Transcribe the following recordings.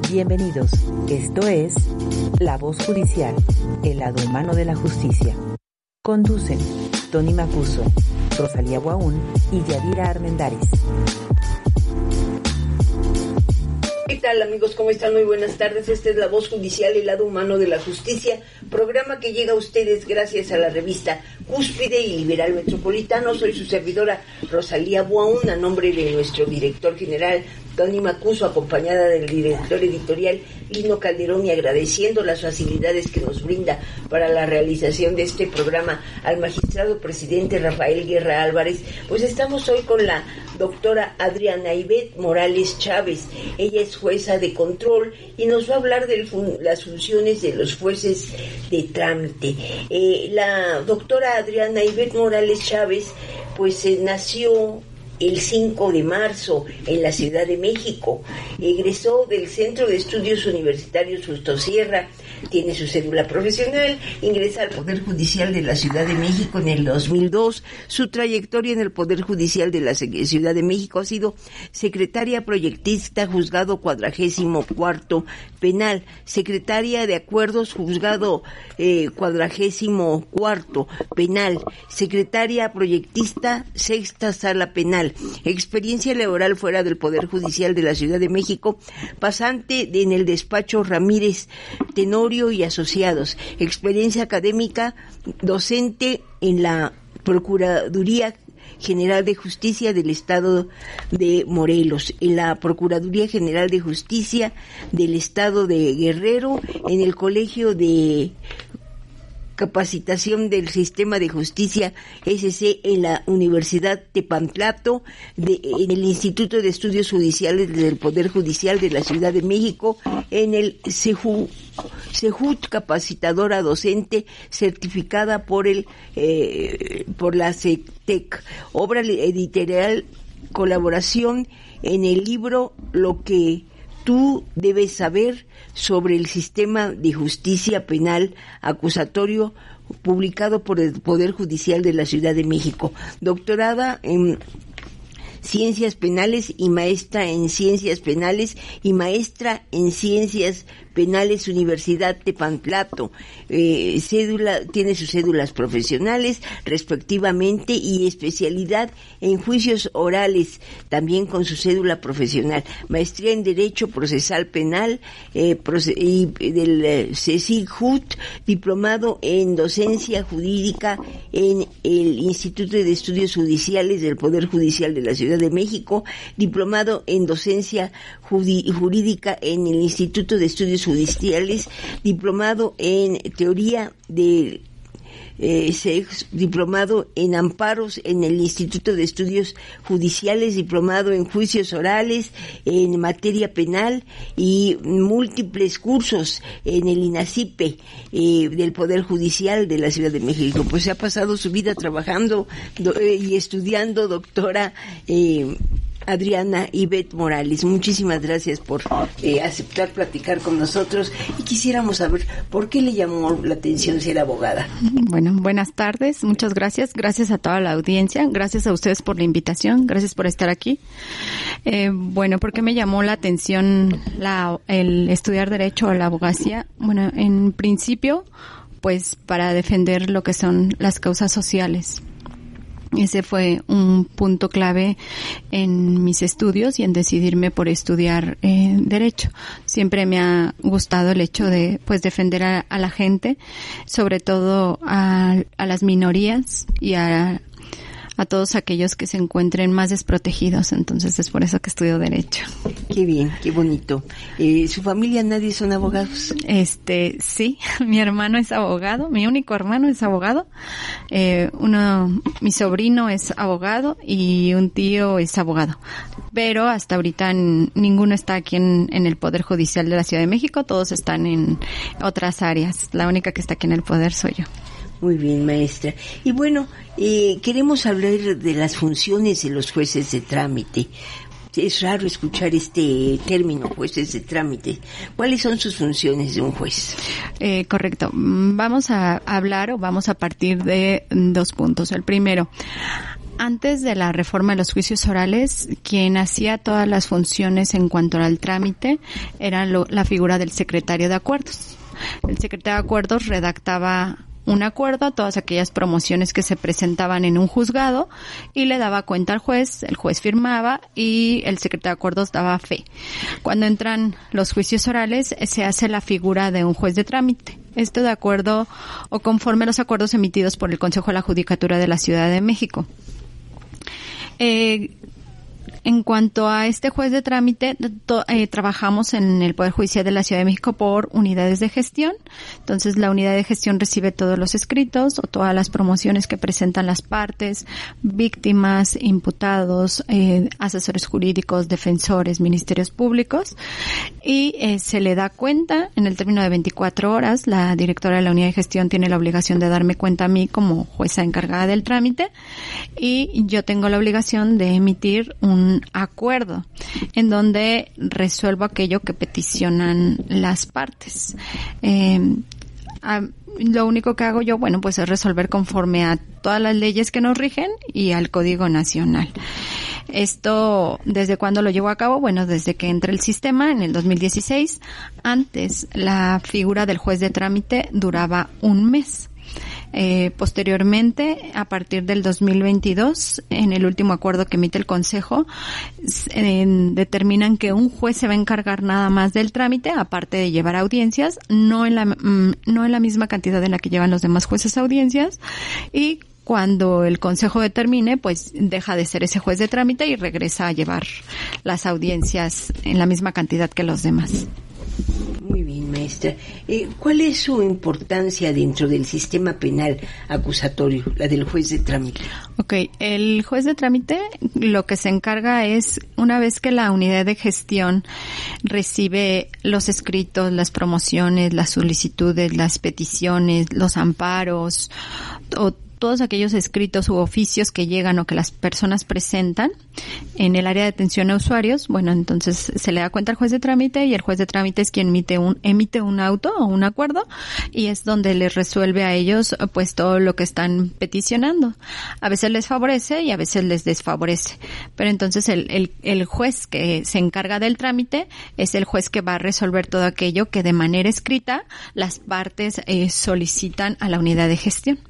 Bienvenidos. Esto es La Voz Judicial, el lado humano de la justicia. Conducen Tony Macuso, Rosalía Guaún y Yadira Armendáriz. ¿Qué tal, amigos? ¿Cómo están? Muy buenas tardes. Esta es La Voz Judicial, el lado humano de la justicia, programa que llega a ustedes gracias a la revista Cúspide y Liberal Metropolitano. Soy su servidora Rosalía Guaún, a nombre de nuestro director general Tony Macuso, acompañada del director editorial Lino Calderón, y agradeciendo las facilidades que nos brinda para la realización de este programa al magistrado presidente Rafael Guerra Álvarez. Pues estamos hoy con la doctora Adriana Ivette Morales Chávez. Ella es jueza de control y nos va a hablar de las funciones de los jueces de trámite. La doctora Adriana Ivette Morales Chávez pues nació el 5 de marzo en la Ciudad de México. Egresó del Centro de Estudios Universitarios Justo Sierra, tiene su cédula profesional, ingresa al Poder Judicial de la Ciudad de México en el 2002. Su trayectoria en el Poder Judicial de la Ciudad de México ha sido secretaria proyectista, juzgado 44º penal, secretaria de acuerdos, juzgado 44º penal, secretaria proyectista, 6ª sala penal, experiencia laboral fuera del Poder Judicial de la Ciudad de México, pasante en el despacho Ramírez Tenorio y Asociados, experiencia académica, docente en la Procuraduría General de Justicia del Estado de Morelos, en la Procuraduría General de Justicia del Estado de Guerrero, en el Colegio de Capacitación del Sistema de Justicia SC en la Universidad Tepantlato, en el Instituto de Estudios Judiciales del Poder Judicial de la Ciudad de México, en el CEJUT, capacitadora docente certificada por la CETEC. Obra editorial, colaboración en el libro Lo que tú debes saber sobre el sistema de justicia penal acusatorio, publicado por el Poder Judicial de la Ciudad de México. Doctorada en Ciencias Penales y maestra en Ciencias Penales y maestra en Ciencias Penales, Universidad Tepantlato. Tiene sus cédulas profesionales respectivamente y especialidad en juicios orales, también con su cédula profesional. Maestría en Derecho Procesal Penal y del CECIJUT, diplomado en Docencia Jurídica en el Instituto de Estudios Judiciales del Poder Judicial de la Ciudad de México, diplomado en Docencia Jurídica en el Instituto de Estudios Judiciales, diplomado en Teoría de diplomado en amparos en el Instituto de Estudios Judiciales, diplomado en juicios orales en materia penal y múltiples cursos en el INACIPE del Poder Judicial de la Ciudad de México. Pues se ha pasado su vida trabajando y estudiando, doctora Adriana Ivette Morales. Muchísimas gracias por aceptar platicar con nosotros, y quisiéramos saber por qué le llamó la atención ser abogada. Bueno, buenas tardes, muchas gracias. Gracias a toda la audiencia, gracias a ustedes por la invitación, gracias por estar aquí. ¿Por qué me llamó la atención el estudiar Derecho o la abogacía? Bueno, en principio, pues para defender lo que son las causas sociales. Ese fue un punto clave en mis estudios y en decidirme por estudiar Derecho. Siempre me ha gustado el hecho de defender a la gente, sobre todo a las minorías y a todos aquellos que se encuentren más desprotegidos. Entonces es por eso que estudio Derecho. Qué bien, qué bonito. ¿Su familia nadie son abogados? Sí, mi hermano es abogado, mi único hermano es abogado. Mi sobrino es abogado y un tío es abogado. Pero hasta ahorita ninguno está aquí en el Poder Judicial de la Ciudad de México, todos están en otras áreas. La única que está aquí en el Poder soy yo. Muy bien, maestra. Y bueno, queremos hablar de las funciones de los jueces de trámite. Es raro escuchar este término, jueces de trámite. ¿Cuáles son sus funciones de un juez? Correcto. Vamos a hablar o vamos a partir de dos puntos. El primero, Antes de la reforma de los juicios orales, quien hacía todas las funciones en cuanto al trámite era la figura del secretario de acuerdos. El secretario de acuerdos redactaba un acuerdo a todas aquellas promociones que se presentaban en un juzgado y le daba cuenta al juez, el juez firmaba y el secretario de acuerdos daba fe. Cuando entran los juicios orales, se hace la figura de un juez de trámite. Esto de acuerdo o conforme a los acuerdos emitidos por el Consejo de la Judicatura de la Ciudad de México. En cuanto a este juez de trámite, trabajamos en el Poder Judicial de la Ciudad de México por unidades de gestión. Entonces, la unidad de gestión recibe todos los escritos o todas las promociones que presentan las partes, víctimas, imputados, asesores jurídicos, defensores, ministerios públicos, y se le da cuenta en el término de 24 horas. La directora de la unidad de gestión tiene la obligación de darme cuenta a mí como jueza encargada del trámite, y yo tengo la obligación de emitir un acuerdo en donde resuelvo aquello que peticionan las partes. Lo único que hago yo, pues es resolver conforme a todas las leyes que nos rigen y al Código Nacional. Esto, ¿desde cuándo lo llevo a cabo? Desde que entré el sistema en el 2016. Antes, la figura del juez de trámite duraba un mes. Posteriormente, a partir del 2022, en el último acuerdo que emite el Consejo, determinan que un juez se va a encargar nada más del trámite, aparte de llevar audiencias, no en la misma cantidad en la que llevan los demás jueces audiencias, y cuando el Consejo determine, pues deja de ser ese juez de trámite y regresa a llevar las audiencias en la misma cantidad que los demás. Muy bien, maestra. ¿Cuál es su importancia dentro del sistema penal acusatorio, la del juez de trámite? El juez de trámite lo que se encarga es, una vez que la unidad de gestión recibe los escritos, las promociones, las solicitudes, las peticiones, los amparos, o todos aquellos escritos u oficios que llegan o que las personas presentan en el área de atención a usuarios, entonces se le da cuenta al juez de trámite, y el juez de trámite es quien emite un auto o un acuerdo, y es donde les resuelve a ellos pues todo lo que están peticionando. A veces les favorece y a veces les desfavorece, pero entonces el juez que se encarga del trámite es el juez que va a resolver todo aquello que de manera escrita las partes solicitan a la unidad de gestión.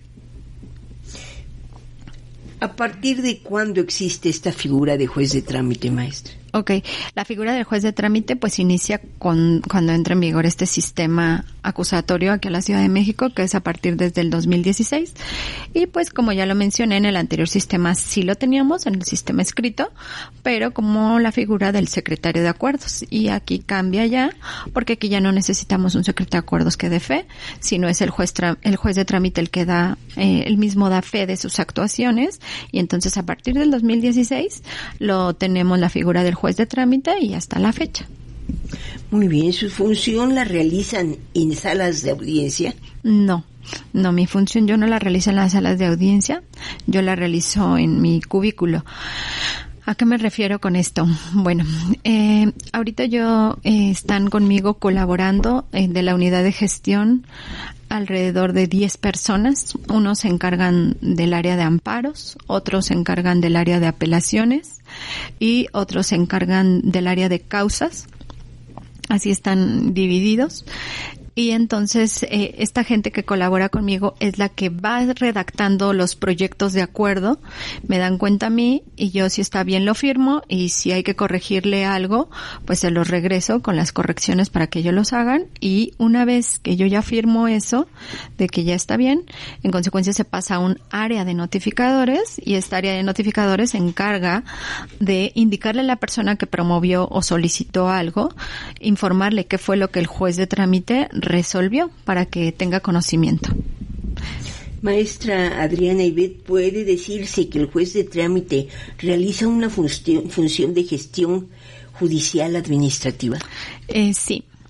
¿A partir de cuándo existe esta figura de juez de trámite, maestra? La figura del juez de trámite pues inicia cuando entra en vigor este sistema acusatorio aquí en la Ciudad de México, que es a partir desde el 2016. Y pues como ya lo mencioné, en el anterior sistema sí lo teníamos, en el sistema escrito, pero como la figura del secretario de acuerdos. Y aquí cambia ya, porque aquí ya no necesitamos un secretario de acuerdos que dé fe, sino es el juez de trámite el que él mismo da fe de sus actuaciones. Y entonces a partir del 2016 lo tenemos la figura del juez de trámite y hasta la fecha. Muy bien, ¿su función la realizan en salas de audiencia? No, mi función yo no la realizo en las salas de audiencia, yo la realizo en mi cubículo. ¿A qué me refiero con esto? Ahorita están conmigo colaborando de la unidad de gestión alrededor de 10 personas. Unos se encargan del área de amparos, otros se encargan del área de apelaciones y otros se encargan del área de causas. Así están divididos. Y entonces esta gente que colabora conmigo es la que va redactando los proyectos de acuerdo, me dan cuenta a mí y yo si está bien lo firmo, y si hay que corregirle algo pues se los regreso con las correcciones para que ellos los hagan, y una vez que yo ya firmo eso de que ya está bien, en consecuencia se pasa a un área de notificadores, y esta área de notificadores se encarga de indicarle a la persona que promovió o solicitó algo, informarle qué fue lo que el juez de trámite resolvió para que tenga conocimiento. Maestra Adriana Ibet, ¿puede decirse que el juez de trámite realiza una función de gestión judicial administrativa? Sí.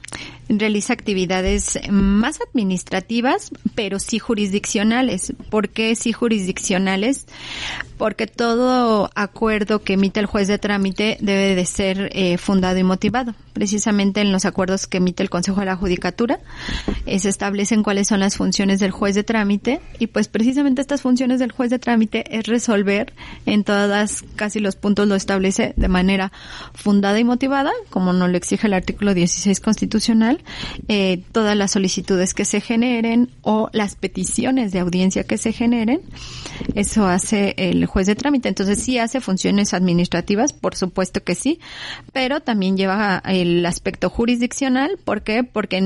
realiza actividades más administrativas, pero sí jurisdiccionales. ¿Por qué sí jurisdiccionales? Porque todo acuerdo que emite el juez de trámite debe de ser fundado y motivado. Precisamente en los acuerdos que emite el Consejo de la Judicatura se establecen cuáles son las funciones del juez de trámite, y pues precisamente estas funciones del juez de trámite es resolver en todas, casi los puntos lo establece de manera fundada y motivada, como nos lo exige el artículo 16 constitucional, todas las solicitudes que se generen o las peticiones de audiencia que se generen. Eso hace el juez de trámite. Entonces sí hace funciones administrativas, por supuesto que sí, pero también lleva el aspecto jurisdiccional. ¿Por qué? Porque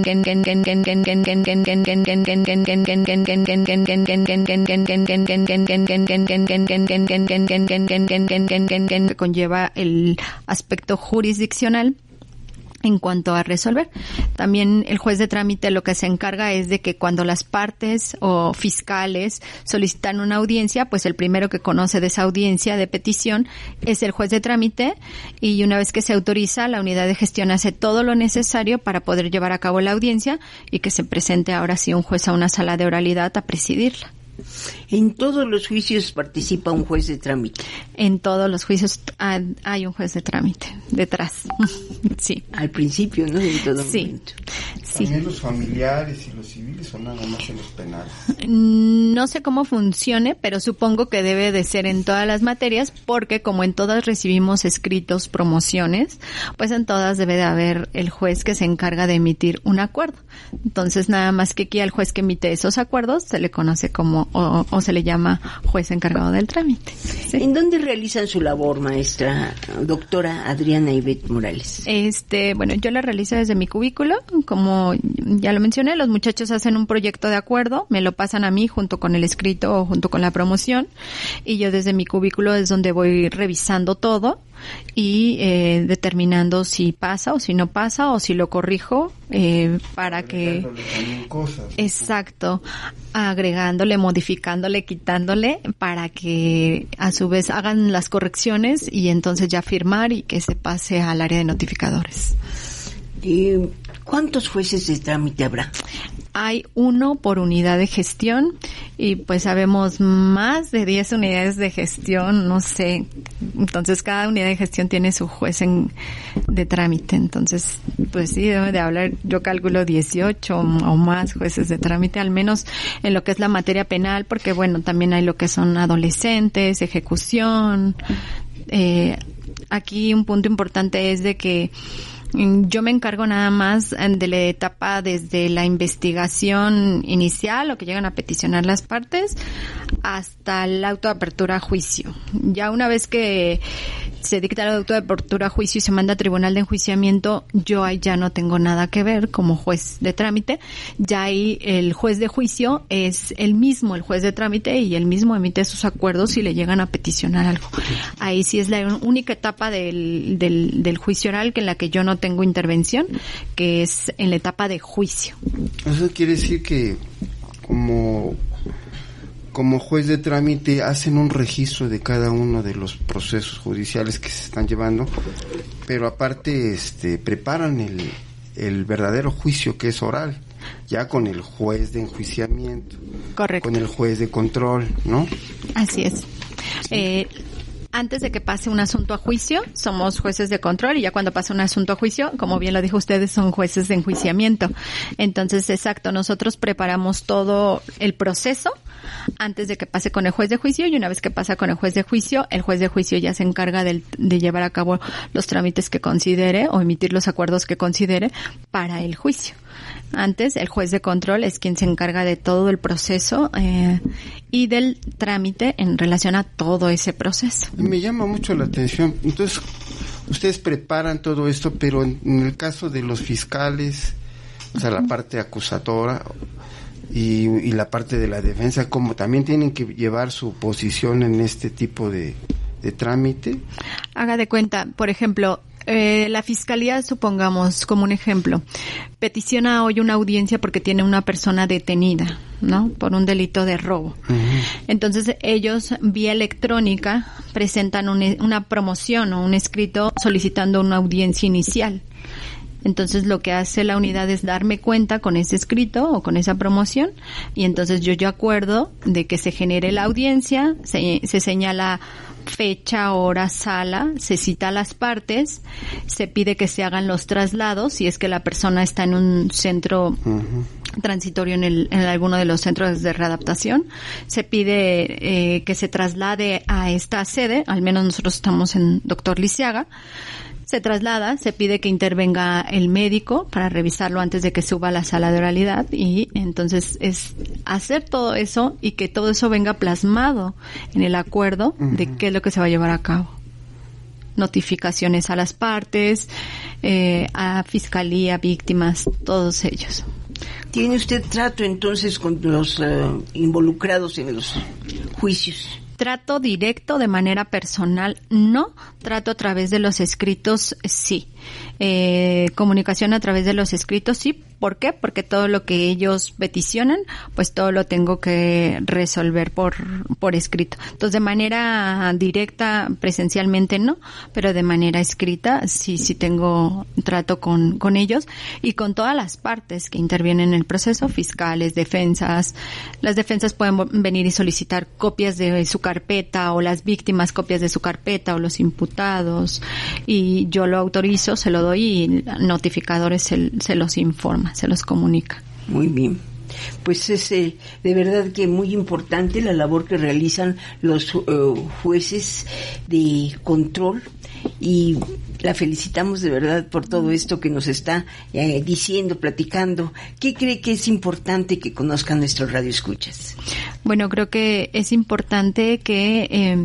conlleva el aspecto jurisdiccional en cuanto a resolver. También el juez de trámite lo que se encarga es de que cuando las partes o fiscales solicitan una audiencia, pues el primero que conoce de esa audiencia de petición es el juez de trámite, y una vez que se autoriza, la unidad de gestión hace todo lo necesario para poder llevar a cabo la audiencia y que se presente ahora sí un juez a una sala de oralidad a presidirla. ¿En todos los juicios participa un juez de trámite? En todos los juicios hay un juez de trámite detrás. Sí. Al principio, ¿no? En todo momento. Sí. ¿También los familiares y los civiles o nada más en los penales? No sé cómo funcione, pero supongo que debe de ser en todas las materias, porque como en todas recibimos escritos, promociones, pues en todas debe de haber el juez que se encarga de emitir un acuerdo. Entonces, nada más que aquí al juez que emite esos acuerdos se le conoce como o se le llama juez encargado del trámite. ¿Sí? ¿En dónde realizan su labor, maestra doctora Adriana Ivette Morales? Bueno, yo la realizo desde mi cubículo. Como ya lo mencioné, los muchachos hacen un proyecto de acuerdo, me lo pasan a mí junto con el escrito o junto con la promoción, y yo desde mi cubículo es donde voy revisando todo y determinando si pasa o si no pasa, o si lo corrijo para que... Cosas. Exacto, agregándole, modificándole, quitándole, para que a su vez hagan las correcciones y entonces ya firmar y que se pase al área de notificadores. ¿Cuántos jueces de trámite habrá? Hay uno por unidad de gestión, y pues sabemos más de 10 unidades de gestión, no sé. Entonces cada unidad de gestión tiene su juez de trámite. Entonces, pues sí, debe de hablar, yo calculo 18 o más jueces de trámite, al menos en lo que es la materia penal, porque bueno, también hay lo que son adolescentes, ejecución. Aquí un punto importante es de que yo me encargo nada más de la etapa desde la investigación inicial, o que llegan a peticionar las partes, hasta el auto de apertura a juicio. Ya una vez que se dicta el auto de apertura a juicio y se manda a tribunal de enjuiciamiento, yo ahí ya no tengo nada que ver como juez de trámite. Ya ahí el juez de juicio es el mismo, el juez de trámite, y el mismo emite sus acuerdos si le llegan a peticionar algo. Ahí sí es la única etapa del juicio oral en la que yo no tengo intervención, que es en la etapa de juicio. Eso quiere decir que como juez de trámite hacen un registro de cada uno de los procesos judiciales que se están llevando, pero aparte preparan el verdadero juicio, que es oral, ya con el juez de enjuiciamiento. Correcto. Con el juez de control, ¿no? Así es. Sí. Antes de que pase un asunto a juicio, somos jueces de control, y ya cuando pasa un asunto a juicio, como bien lo dijo ustedes, son jueces de enjuiciamiento. Entonces, exacto, nosotros preparamos todo el proceso antes de que pase con el juez de juicio, y una vez que pasa con el juez de juicio ya se encarga de llevar a cabo los trámites que considere o emitir los acuerdos que considere para el juicio. Antes, el juez de control es quien se encarga de todo el proceso y del trámite en relación a todo ese proceso. Me llama mucho la atención. Entonces, ustedes preparan todo esto, pero en el caso de los fiscales, o sea, la parte acusadora y la parte de la defensa, como también tienen que llevar su posición en este tipo de trámite. Haga de cuenta, por ejemplo, la fiscalía, supongamos como un ejemplo, peticiona hoy una audiencia porque tiene una persona detenida, ¿no? Por un delito de robo. Uh-huh. Entonces ellos vía electrónica presentan una promoción o un escrito solicitando una audiencia inicial. Entonces lo que hace la unidad es darme cuenta con ese escrito o con esa promoción, y entonces yo acuerdo de que se genere la audiencia, se señala fecha, hora, sala, se cita a las partes, se pide que se hagan los traslados si es que la persona está en un centro transitorio en alguno de los centros de readaptación. Se pide que se traslade a esta sede, al menos nosotros estamos en Dr. Lisiaga. Se traslada, se pide que intervenga el médico para revisarlo antes de que suba a la sala de oralidad, y entonces es hacer todo eso y que todo eso venga plasmado en el acuerdo de qué es lo que se va a llevar a cabo. Notificaciones a las partes, a fiscalía, víctimas, todos ellos. ¿Tiene usted trato entonces con los involucrados en los juicios? Trato directo de manera personal, no. Trato a través de los escritos, sí. Comunicación a través de los escritos, sí. ¿Por qué? Porque todo lo que ellos peticionan, pues todo lo tengo que resolver por escrito. Entonces, de manera directa, presencialmente no, pero de manera escrita sí tengo trato con ellos y con todas las partes que intervienen en el proceso, fiscales, defensas. Las defensas pueden venir y solicitar copias de su carpeta, o las víctimas copias de su carpeta, o los imputados, y yo lo autorizo, se lo doy, y notificadores se los informa, se los comunica. Muy bien. Pues es de verdad que muy importante la labor que realizan los jueces de control, y la felicitamos de verdad por todo esto que nos está diciendo, platicando. ¿Qué cree que es importante que conozcan nuestros radioescuchas? Bueno, creo que es importante que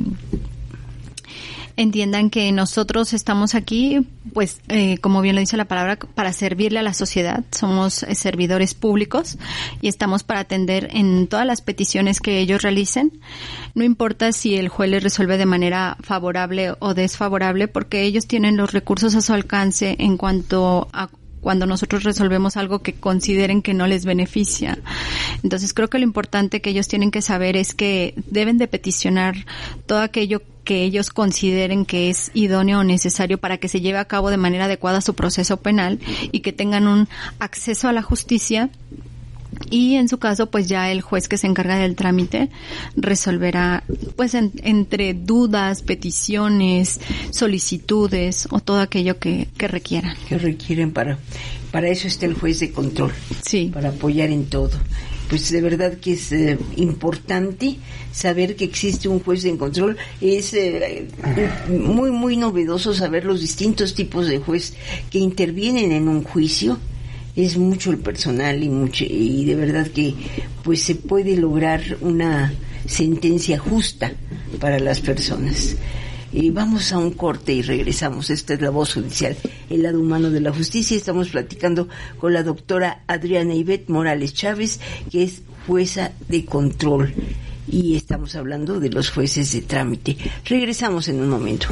entiendan que nosotros estamos aquí, pues, como bien lo dice la palabra, para servirle a la sociedad. Somos servidores públicos y estamos para atender en todas las peticiones que ellos realicen. No importa si el juez les resuelve de manera favorable o desfavorable, porque ellos tienen los recursos a su alcance en cuanto a cuando nosotros resolvemos algo que consideren que no les beneficia. Entonces creo que lo importante que ellos tienen que saber es que deben de peticionar todo aquello que ellos consideren que es idóneo o necesario para que se lleve a cabo de manera adecuada su proceso penal, y que tengan un acceso a la justicia. Y en su caso, pues ya el juez que se encarga del trámite resolverá, pues entre dudas, peticiones, solicitudes o todo aquello que requieran. Que requieren para eso está el juez de control. Sí. Para apoyar en todo. Pues de verdad que es importante saber que existe un juez de control. Es muy, muy novedoso saber los distintos tipos de juez que intervienen en un juicio. Es mucho el personal y de verdad que pues se puede lograr una sentencia justa para las personas. Vamos a un corte y regresamos. Esta es La Voz Judicial, el lado humano de la justicia. Estamos platicando con la doctora Adriana Ivette Morales Chávez, que es jueza de control, y estamos hablando de los jueces de trámite. Regresamos en un momento.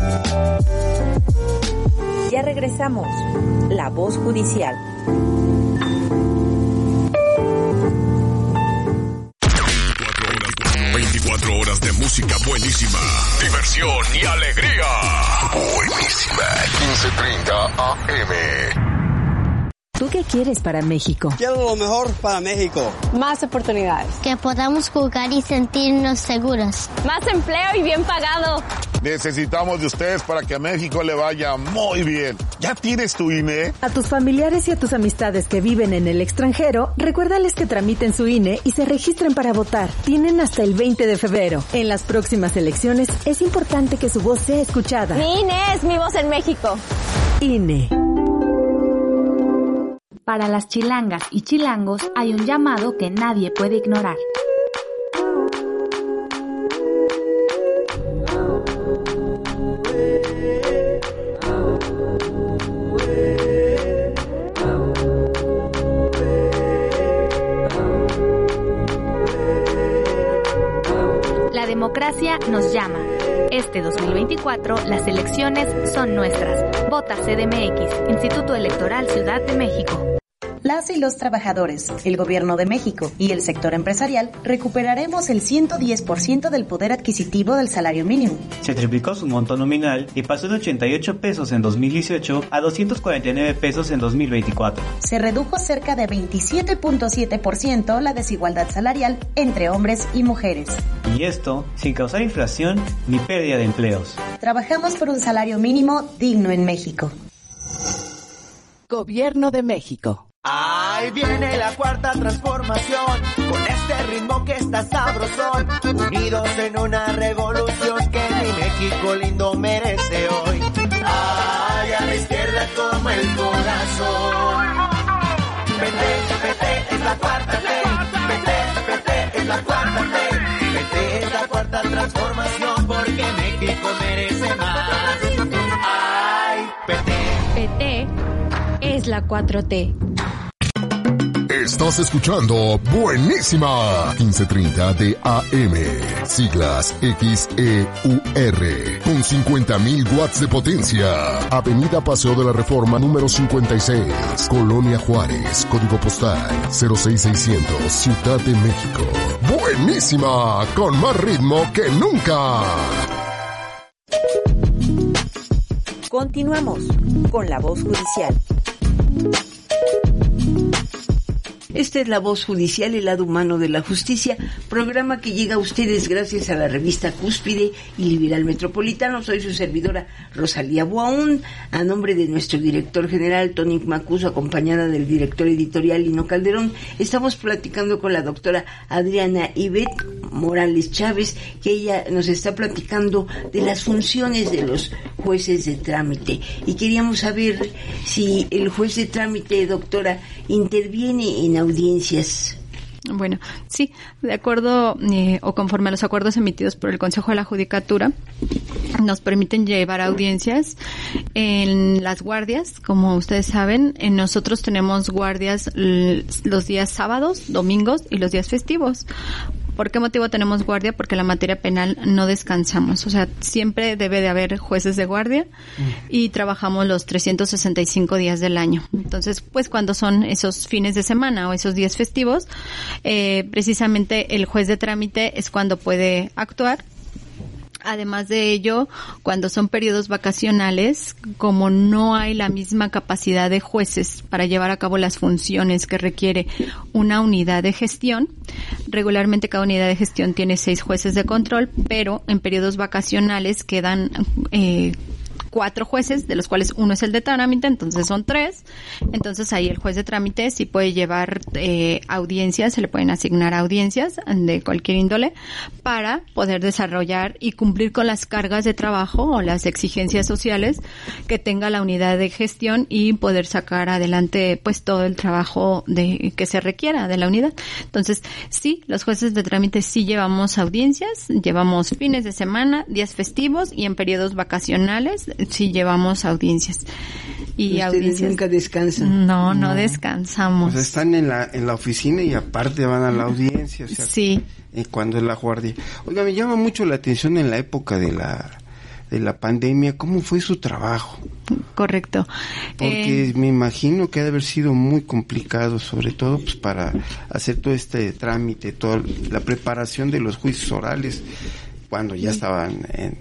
Ya regresamos. La Voz Judicial. Horas de música buenísima, diversión y alegría. Buenísima. 15:30 AM. ¿Tú qué quieres para México? Quiero lo mejor para México. Más oportunidades. Que podamos jugar y sentirnos seguros. Más empleo y bien pagado. Necesitamos de ustedes para que a México le vaya muy bien. ¿Ya tienes tu INE? A tus familiares y a tus amistades que viven en el extranjero, recuérdales que tramiten su INE y se registren para votar. Tienen hasta el 20 de febrero. En las próximas elecciones es importante que su voz sea escuchada. Mi INE es mi voz en México. INE. Para las chilangas y chilangos hay un llamado que nadie puede ignorar. La democracia nos llama. Este 2024, las elecciones son nuestras. Vota CDMX, Instituto Electoral Ciudad de México. las y los trabajadores, el Gobierno de México y el sector empresarial recuperaremos el 110% del poder adquisitivo del salario mínimo. Se triplicó su monto nominal y pasó de 88 pesos en 2018 a 249 pesos en 2024. Se redujo cerca de 27.7% la desigualdad salarial entre hombres y mujeres. Y esto sin causar inflación ni pérdida de empleos. Trabajamos por un salario mínimo digno en México. Gobierno de México. Ahí viene la cuarta transformación, con este ritmo que está sabrosón, unidos en una revolución que mi México lindo merece hoy. Ay, a la izquierda como el corazón. PT es la cuarta T, PT es la cuarta T, PT es la cuarta transformación porque México merece más. Ay, PT es la 4T. Estás escuchando Buenísima 1530 de AM, siglas XEUR, con 50.000 watts de potencia. Avenida Paseo de la Reforma número 56, Colonia Juárez, código postal 06600, Ciudad de México. Buenísima, con más ritmo que nunca. Continuamos con La Voz Judicial. Esta es La Voz Judicial, el lado humano de la justicia, programa que llega a ustedes gracias a la revista Cúspide y Liberal Metropolitano. Soy su servidora Rosalía Buaún, a nombre de nuestro director general Tony Macuso, acompañada del director editorial Lino Calderón. Estamos platicando con la doctora Adriana Ivette Morales Chávez, que ella nos está platicando de las funciones de los jueces de trámite. Y queríamos saber si el juez de trámite, doctora, interviene en audiencias. Bueno, sí, de acuerdo o conforme a los acuerdos emitidos por el Consejo de la Judicatura, nos permiten llevar audiencias en las guardias. Como ustedes saben, nosotros tenemos guardias los días sábados, domingos y los días festivos. ¿Por qué motivo tenemos guardia? Porque la materia penal no descansamos. O sea, siempre debe de haber jueces de guardia y trabajamos los 365 días del año. Entonces, pues cuando son esos fines de semana o esos días festivos, precisamente el juez de trámite es cuando puede actuar. Además de ello, cuando son periodos vacacionales, como no hay la misma capacidad de jueces para llevar a cabo las funciones que requiere una unidad de gestión, regularmente cada unidad de gestión tiene 6 jueces de control, pero en periodos vacacionales quedan 4 jueces, de los cuales uno es el de trámite, entonces son 3. Entonces ahí el juez de trámite sí puede llevar audiencias, se le pueden asignar audiencias de cualquier índole para poder desarrollar y cumplir con las cargas de trabajo o las exigencias sociales que tenga la unidad de gestión y poder sacar adelante pues todo el trabajo que se requiera de la unidad. Entonces sí, los jueces de trámite sí llevamos audiencias, llevamos fines de semana, días festivos y en periodos vacacionales sí llevamos audiencias. Y audiencias nunca descansan. No descansamos. O sea, están en la oficina y aparte van a la audiencia. O sea, sí. Cuando es la guardia. Oiga, me llama mucho la atención en la época de la pandemia, ¿cómo fue su trabajo? Correcto. Porque me imagino que ha de haber sido muy complicado, sobre todo pues para hacer todo este trámite, toda la preparación de los juicios orales, cuando ya estaban,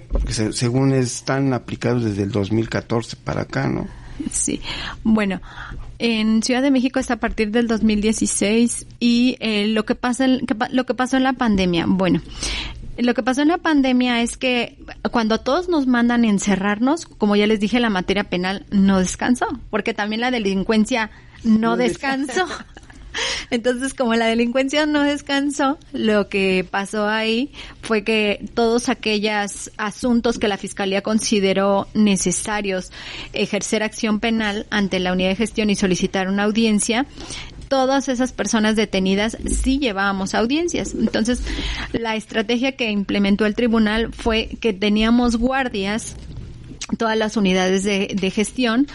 según están aplicados desde el 2014 para acá, ¿no? Sí, bueno, en Ciudad de México está a partir del 2016 y lo que pasó en la pandemia, bueno, lo que pasó en la pandemia es que cuando a todos nos mandan encerrarnos, como ya les dije, la materia penal no descansó, porque también la delincuencia no descansó. Entonces, como la delincuencia no descansó, lo que pasó ahí fue que todos aquellos asuntos que la Fiscalía consideró necesarios ejercer acción penal ante la unidad de gestión y solicitar una audiencia, todas esas personas detenidas sí llevábamos audiencias. Entonces, la estrategia que implementó el tribunal fue que teníamos guardias, todas las unidades de gestión,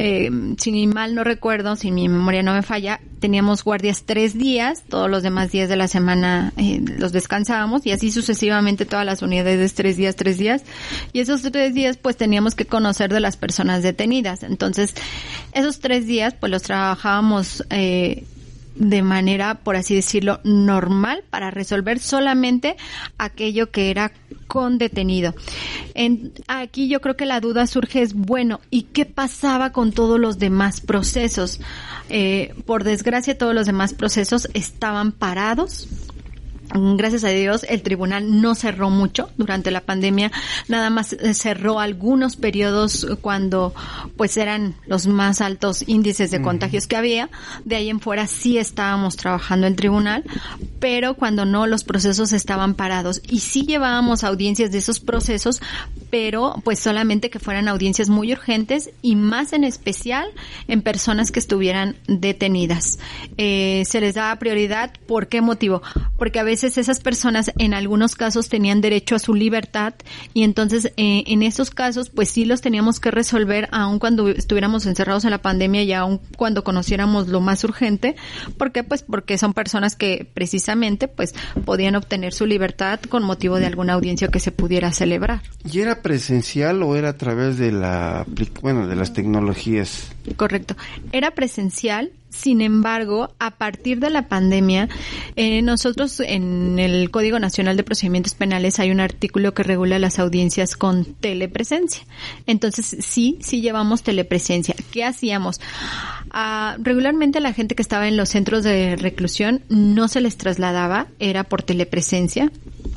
si mal no recuerdo, si mi memoria no me falla, teníamos guardias 3 días, todos los demás días de la semana los descansábamos y así sucesivamente todas las unidades 3 días, y esos 3 días pues teníamos que conocer de las personas detenidas. Entonces Esos 3 días pues los trabajábamos de manera, por así decirlo, normal para resolver solamente aquello que era con detenido. Aquí yo creo que la duda surge es, bueno, ¿y qué pasaba con todos los demás procesos? Por desgracia, todos los demás procesos estaban parados. Gracias a Dios, el tribunal no cerró mucho durante la pandemia, nada más cerró algunos periodos cuando pues eran los más altos índices de contagios que había. De ahí en fuera sí estábamos trabajando el tribunal, pero cuando no, los procesos estaban parados y sí llevábamos audiencias de esos procesos, pero pues solamente que fueran audiencias muy urgentes y más en especial en personas que estuvieran detenidas. Se les daba prioridad. ¿Por qué motivo? Porque a veces esas personas en algunos casos tenían derecho a su libertad y entonces en esos casos pues sí los teníamos que resolver aun cuando estuviéramos encerrados en la pandemia y aun cuando conociéramos lo más urgente. ¿Por qué? Pues porque son personas que precisamente pues podían obtener su libertad con motivo de alguna audiencia que se pudiera celebrar. ¿Y era presencial o era a través de de las tecnologías? Correcto. Era presencial. Sin embargo, a partir de la pandemia, nosotros en el Código Nacional de Procedimientos Penales hay un artículo que regula las audiencias con telepresencia. Entonces, sí llevamos telepresencia. ¿Qué hacíamos? Regularmente la gente que estaba en los centros de reclusión no se les trasladaba, era por telepresencia.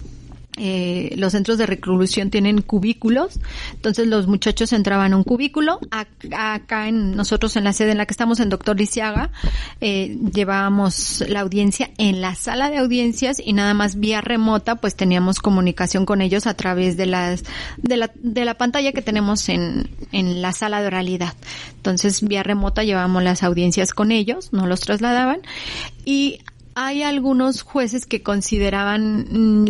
Los centros de reclusión tienen cubículos, entonces los muchachos entraban a un cubículo. Acá nosotros en la sede en la que estamos, en Doctor Lisiaga, llevábamos la audiencia en la sala de audiencias y nada más vía remota pues teníamos comunicación con ellos a través de la pantalla que tenemos en la sala de oralidad. Entonces vía remota llevábamos las audiencias con ellos, no los trasladaban. Y hay algunos jueces que consideraban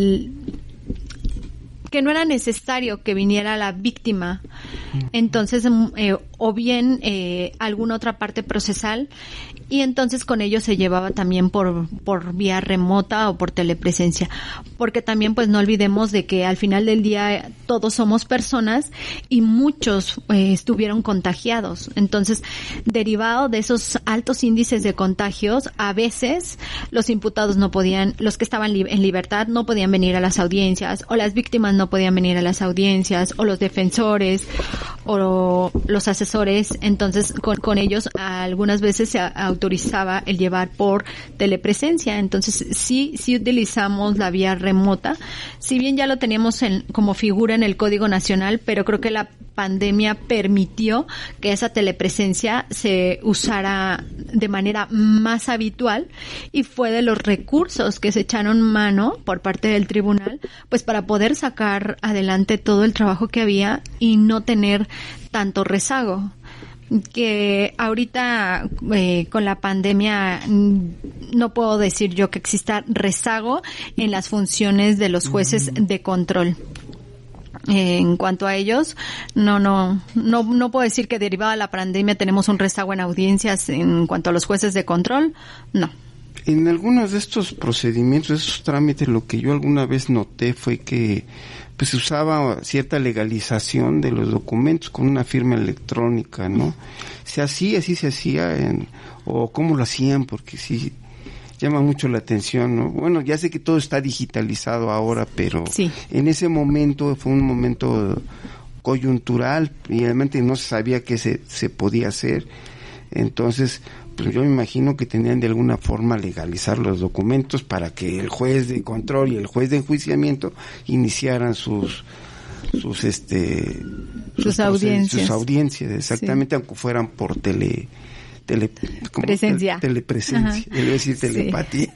que no era necesario que viniera la víctima, entonces o bien alguna otra parte procesal, y entonces con ello se llevaba también por vía remota o por telepresencia, porque también pues no olvidemos de que al final del día todos somos personas y muchos estuvieron contagiados. Entonces, derivado de esos altos índices de contagios, a veces los imputados no podían, los que estaban en libertad no podían venir a las audiencias, o las víctimas no podían venir a las audiencias, o los defensores o los asesores. Entonces con ellos algunas veces se autorizaba el llevar por telepresencia. Entonces sí utilizamos la vía remota, si bien ya lo teníamos como figura en el Código Nacional, pero creo que la pandemia permitió que esa telepresencia se usara de manera más habitual y fue de los recursos que se echaron mano por parte del tribunal pues para poder sacar adelante todo el trabajo que había y no tener tanto rezago. Que ahorita con la pandemia no puedo decir yo que exista rezago en las funciones de los jueces de control. En cuanto a ellos, no puedo decir que derivado de la pandemia tenemos un rezago en audiencias en cuanto a los jueces de control, no. En algunos de estos procedimientos, de estos trámites, lo que yo alguna vez noté fue que pues se usaba cierta legalización de los documentos con una firma electrónica, ¿no? Así se hacía, o cómo lo hacían, porque sí llama mucho la atención, ¿no? Bueno, ya sé que todo está digitalizado ahora, pero sí, en ese momento fue un momento coyuntural y realmente no se sabía qué se podía hacer. Entonces, pues yo me imagino que tenían de alguna forma legalizar los documentos para que el juez de control y el juez de enjuiciamiento iniciaran sus audiencias, exactamente, sí, aunque fueran por telepresencia. Debe decir telepatía.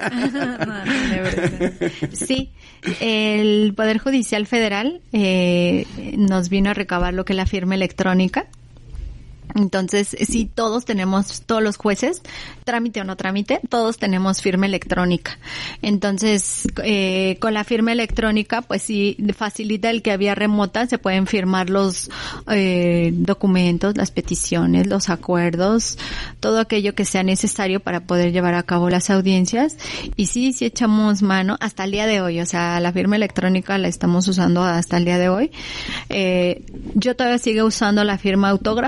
Sí, el Poder Judicial Federal nos vino a recabar lo que es la firma electrónica. Entonces, sí, todos los jueces, trámite o no trámite, todos tenemos firma electrónica. Entonces, con la firma electrónica, pues sí, facilita el que vía remota se pueden firmar los documentos, las peticiones, los acuerdos, todo aquello que sea necesario para poder llevar a cabo las audiencias. Y sí echamos mano hasta el día de hoy, o sea, la firma electrónica la estamos usando hasta el día de hoy. Yo todavía sigo usando la firma autógrafa en algunos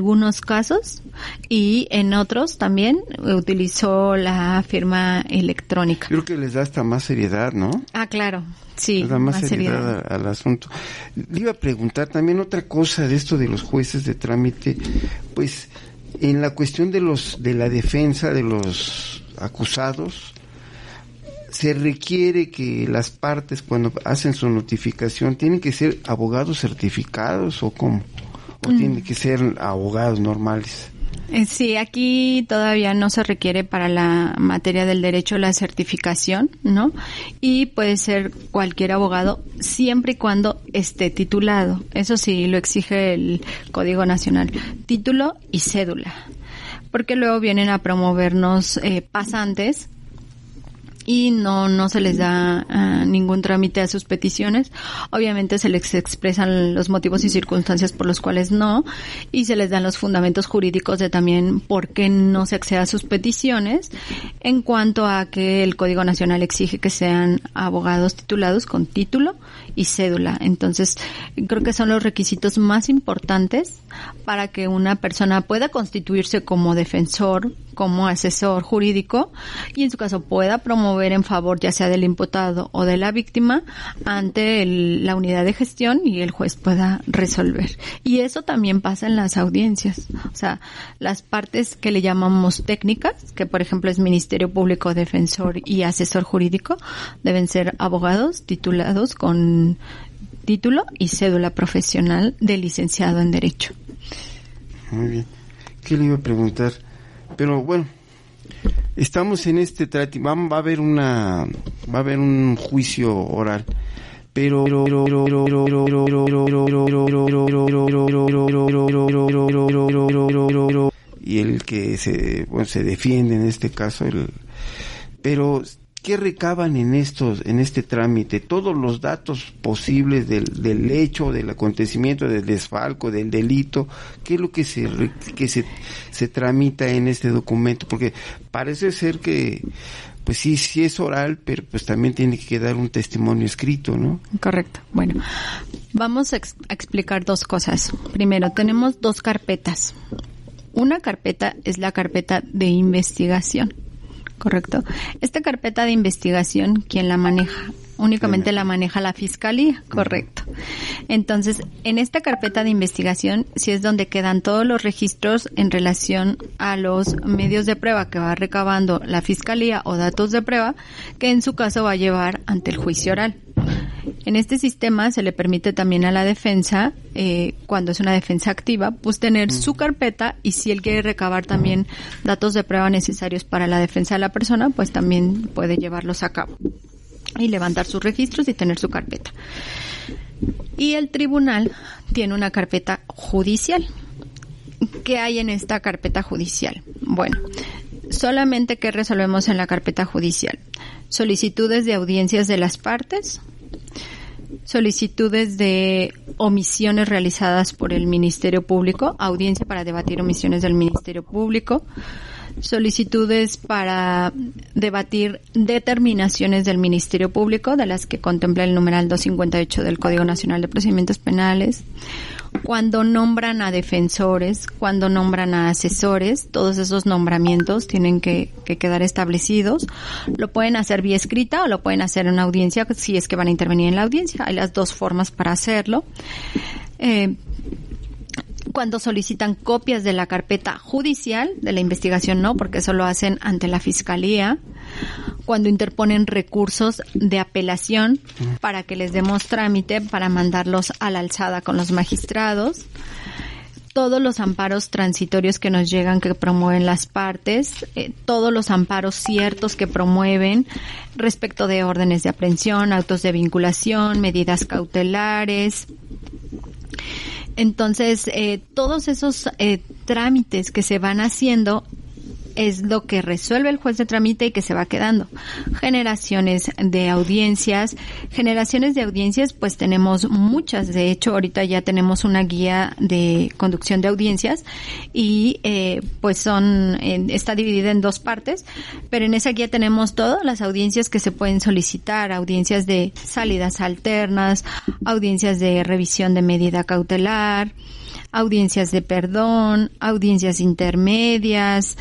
algunos casos y en otros también utilizó la firma electrónica. Creo que les da hasta más seriedad, ¿no? Ah, claro, sí. Les da más seriedad al asunto. Le iba a preguntar también otra cosa de esto de los jueces de trámite, pues en la cuestión de la defensa de los acusados, se requiere que las partes cuando hacen su notificación tienen que ser abogados certificados o cómo, o tienen que ser abogados normales. Sí, aquí todavía no se requiere para la materia del derecho la certificación, ¿no? Y puede ser cualquier abogado siempre y cuando esté titulado. Eso sí, lo exige el Código Nacional. Título y cédula. Porque luego vienen a promovernos pasantes y no se les da ningún trámite a sus peticiones. Obviamente se les expresan los motivos y circunstancias por los cuales no, y se les dan los fundamentos jurídicos de también por qué no se accede a sus peticiones, en cuanto a que el Código Nacional exige que sean abogados titulados con título y cédula. Entonces, creo que son los requisitos más importantes para que una persona pueda constituirse como defensor, como asesor jurídico, y en su caso pueda promover en favor ya sea del imputado o de la víctima ante la unidad de gestión y el juez pueda resolver. Y eso también pasa en las audiencias. O sea, las partes que le llamamos técnicas, que por ejemplo es Ministerio Público, defensor y asesor jurídico, deben ser abogados titulados con título y cédula profesional de licenciado en Derecho. Muy bien. ¿Qué le iba a preguntar? Pero bueno, estamos en este trámite, va a haber un juicio oral, pero y el que se defiende en este caso, pero ¿qué recaban en este trámite? Todos los datos posibles del hecho, del acontecimiento, del desfalco, del delito. ¿Qué es lo que se tramita en este documento? Porque parece ser que, pues sí es oral, pero pues también tiene que quedar un testimonio escrito, ¿no? Correcto. Bueno, vamos a explicar dos cosas. Primero, tenemos dos carpetas. Una carpeta es la carpeta de investigación. Correcto. Esta carpeta de investigación, ¿quién la maneja? Únicamente la maneja la Fiscalía, correcto. Entonces, en esta carpeta de investigación, sí es donde quedan todos los registros en relación a los medios de prueba que va recabando la Fiscalía o datos de prueba que en su caso va a llevar ante el juicio oral. En este sistema se le permite también a la defensa, cuando es una defensa activa, pues tener su carpeta, y si él quiere recabar también datos de prueba necesarios para la defensa de la persona, pues también puede llevarlos a cabo y levantar sus registros y tener su carpeta. Y el tribunal tiene una carpeta judicial. ¿Qué hay en esta carpeta judicial? Bueno, solamente que resolvemos en la carpeta judicial: solicitudes de audiencias de las partes, solicitudes de omisiones realizadas por el Ministerio Público, audiencia para debatir omisiones del Ministerio Público, solicitudes para debatir determinaciones del Ministerio Público, de las que contempla el numeral 258 del Código Nacional de Procedimientos Penales, cuando nombran a defensores, cuando nombran a asesores. Todos esos nombramientos tienen que quedar establecidos. Lo pueden hacer vía escrita o lo pueden hacer en una audiencia, si es que van a intervenir en la audiencia. Hay las dos formas para hacerlo. Cuando solicitan copias de la carpeta judicial, de la investigación no, porque eso lo hacen ante la Fiscalía. Cuando interponen recursos de apelación para que les demos trámite para mandarlos a la alzada con los magistrados. Todos los amparos transitorios que nos llegan, que promueven las partes, todos los amparos ciertos que promueven respecto de órdenes de aprehensión, autos de vinculación, medidas cautelares. Entonces, todos esos trámites que se van haciendo es lo que resuelve el juez de trámite y que se va quedando. Generaciones de audiencias, pues tenemos muchas. De hecho, ahorita ya tenemos una guía de conducción de audiencias y pues está dividida en dos partes, pero en esa guía tenemos todas las audiencias que se pueden solicitar: audiencias de salidas alternas, audiencias de revisión de medida cautelar, audiencias de perdón, audiencias intermedias,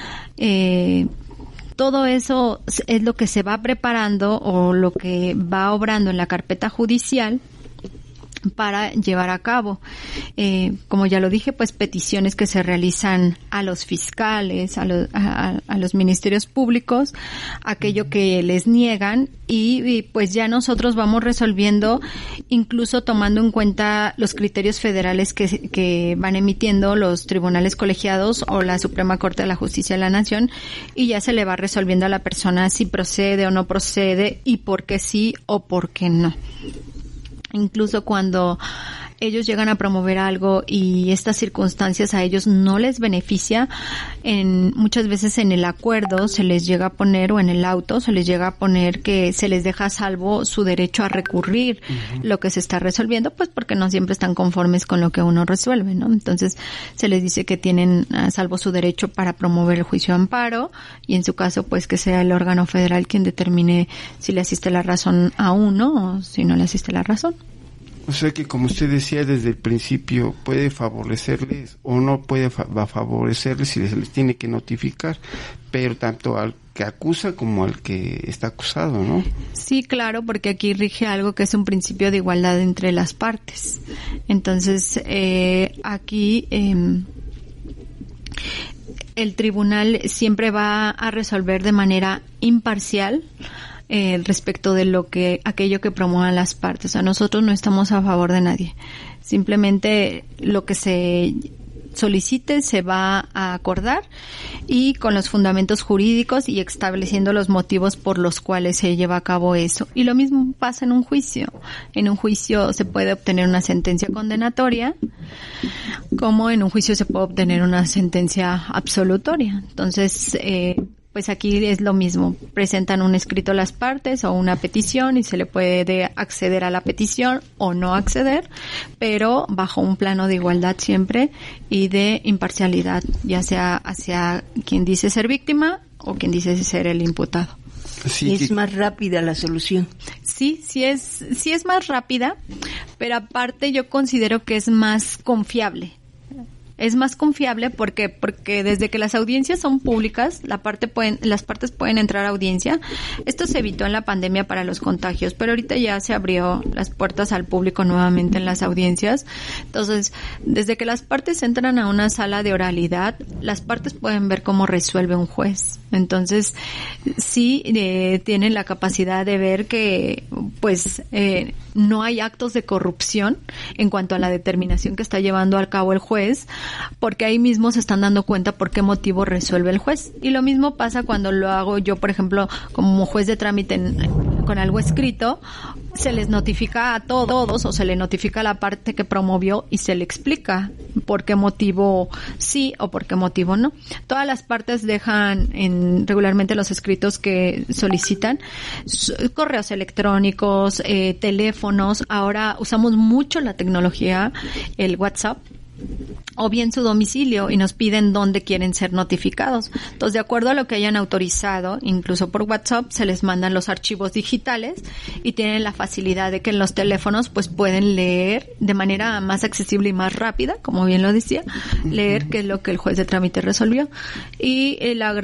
todo eso es lo que se va preparando o lo que va obrando en la carpeta judicial para llevar a cabo. Como ya lo dije, pues peticiones que se realizan a los fiscales, a los ministerios públicos, aquello que les niegan y pues ya nosotros vamos resolviendo, incluso tomando en cuenta los criterios federales que van emitiendo los tribunales colegiados o la Suprema Corte de la Justicia de la Nación, y ya se le va resolviendo a la persona si procede o no procede y por qué sí o por qué no. Incluso cuando ellos llegan a promover algo y estas circunstancias a ellos no les beneficia, muchas veces en el acuerdo se les llega a poner, o en el auto se les llega a poner, que se les deja a salvo su derecho a recurrir lo que se está resolviendo, pues porque no siempre están conformes con lo que uno resuelve, ¿no? Entonces se les dice que tienen a salvo su derecho para promover el juicio de amparo, y en su caso pues que sea el órgano federal quien determine si le asiste la razón a uno o si no le asiste la razón. O sea que, como usted decía desde el principio, puede favorecerles o no puede favorecerles si se les tiene que notificar, pero tanto al que acusa como al que está acusado, ¿no? Sí, claro, porque aquí rige algo que es un principio de igualdad entre las partes. Entonces, aquí el tribunal siempre va a resolver de manera imparcial respecto de aquello que promuevan las partes. O sea, nosotros no estamos a favor de nadie. Simplemente lo que se solicite se va a acordar, y con los fundamentos jurídicos y estableciendo los motivos por los cuales se lleva a cabo eso. Y lo mismo pasa en un juicio. En un juicio se puede obtener una sentencia condenatoria, como en un juicio se puede obtener una sentencia absolutoria. Entonces, pues aquí es lo mismo. Presentan un escrito a las partes o una petición y se le puede acceder a la petición o no acceder, pero bajo un plano de igualdad siempre y de imparcialidad, ya sea hacia quien dice ser víctima o quien dice ser el imputado. Sí, es más rápida la solución. Sí es más rápida, pero aparte yo considero que es más confiable. Es más confiable porque desde que las audiencias son públicas, las partes pueden entrar a audiencia. Esto se evitó en la pandemia para los contagios, pero ahorita ya se abrió las puertas al público nuevamente en las audiencias. Entonces, desde que las partes entran a una sala de oralidad, las partes pueden ver cómo resuelve un juez. Entonces, sí tienen la capacidad de ver que, pues, no hay actos de corrupción en cuanto a la determinación que está llevando a cabo el juez, porque ahí mismo se están dando cuenta por qué motivo resuelve el juez. Y lo mismo pasa cuando lo hago yo, por ejemplo, como juez de trámite con algo escrito, se les notifica a todos o se le notifica a la parte que promovió y se le explica por qué motivo sí o por qué motivo no. Todas las partes dejan regularmente los escritos que solicitan, correos electrónicos, teléfonos. Ahora usamos mucho la tecnología, el WhatsApp, o bien su domicilio, y nos piden dónde quieren ser notificados. Entonces, de acuerdo a lo que hayan autorizado, incluso por WhatsApp, se les mandan los archivos digitales y tienen la facilidad de que en los teléfonos pues pueden leer de manera más accesible y más rápida, como bien lo decía, leer qué es lo que el juez de trámite resolvió. Y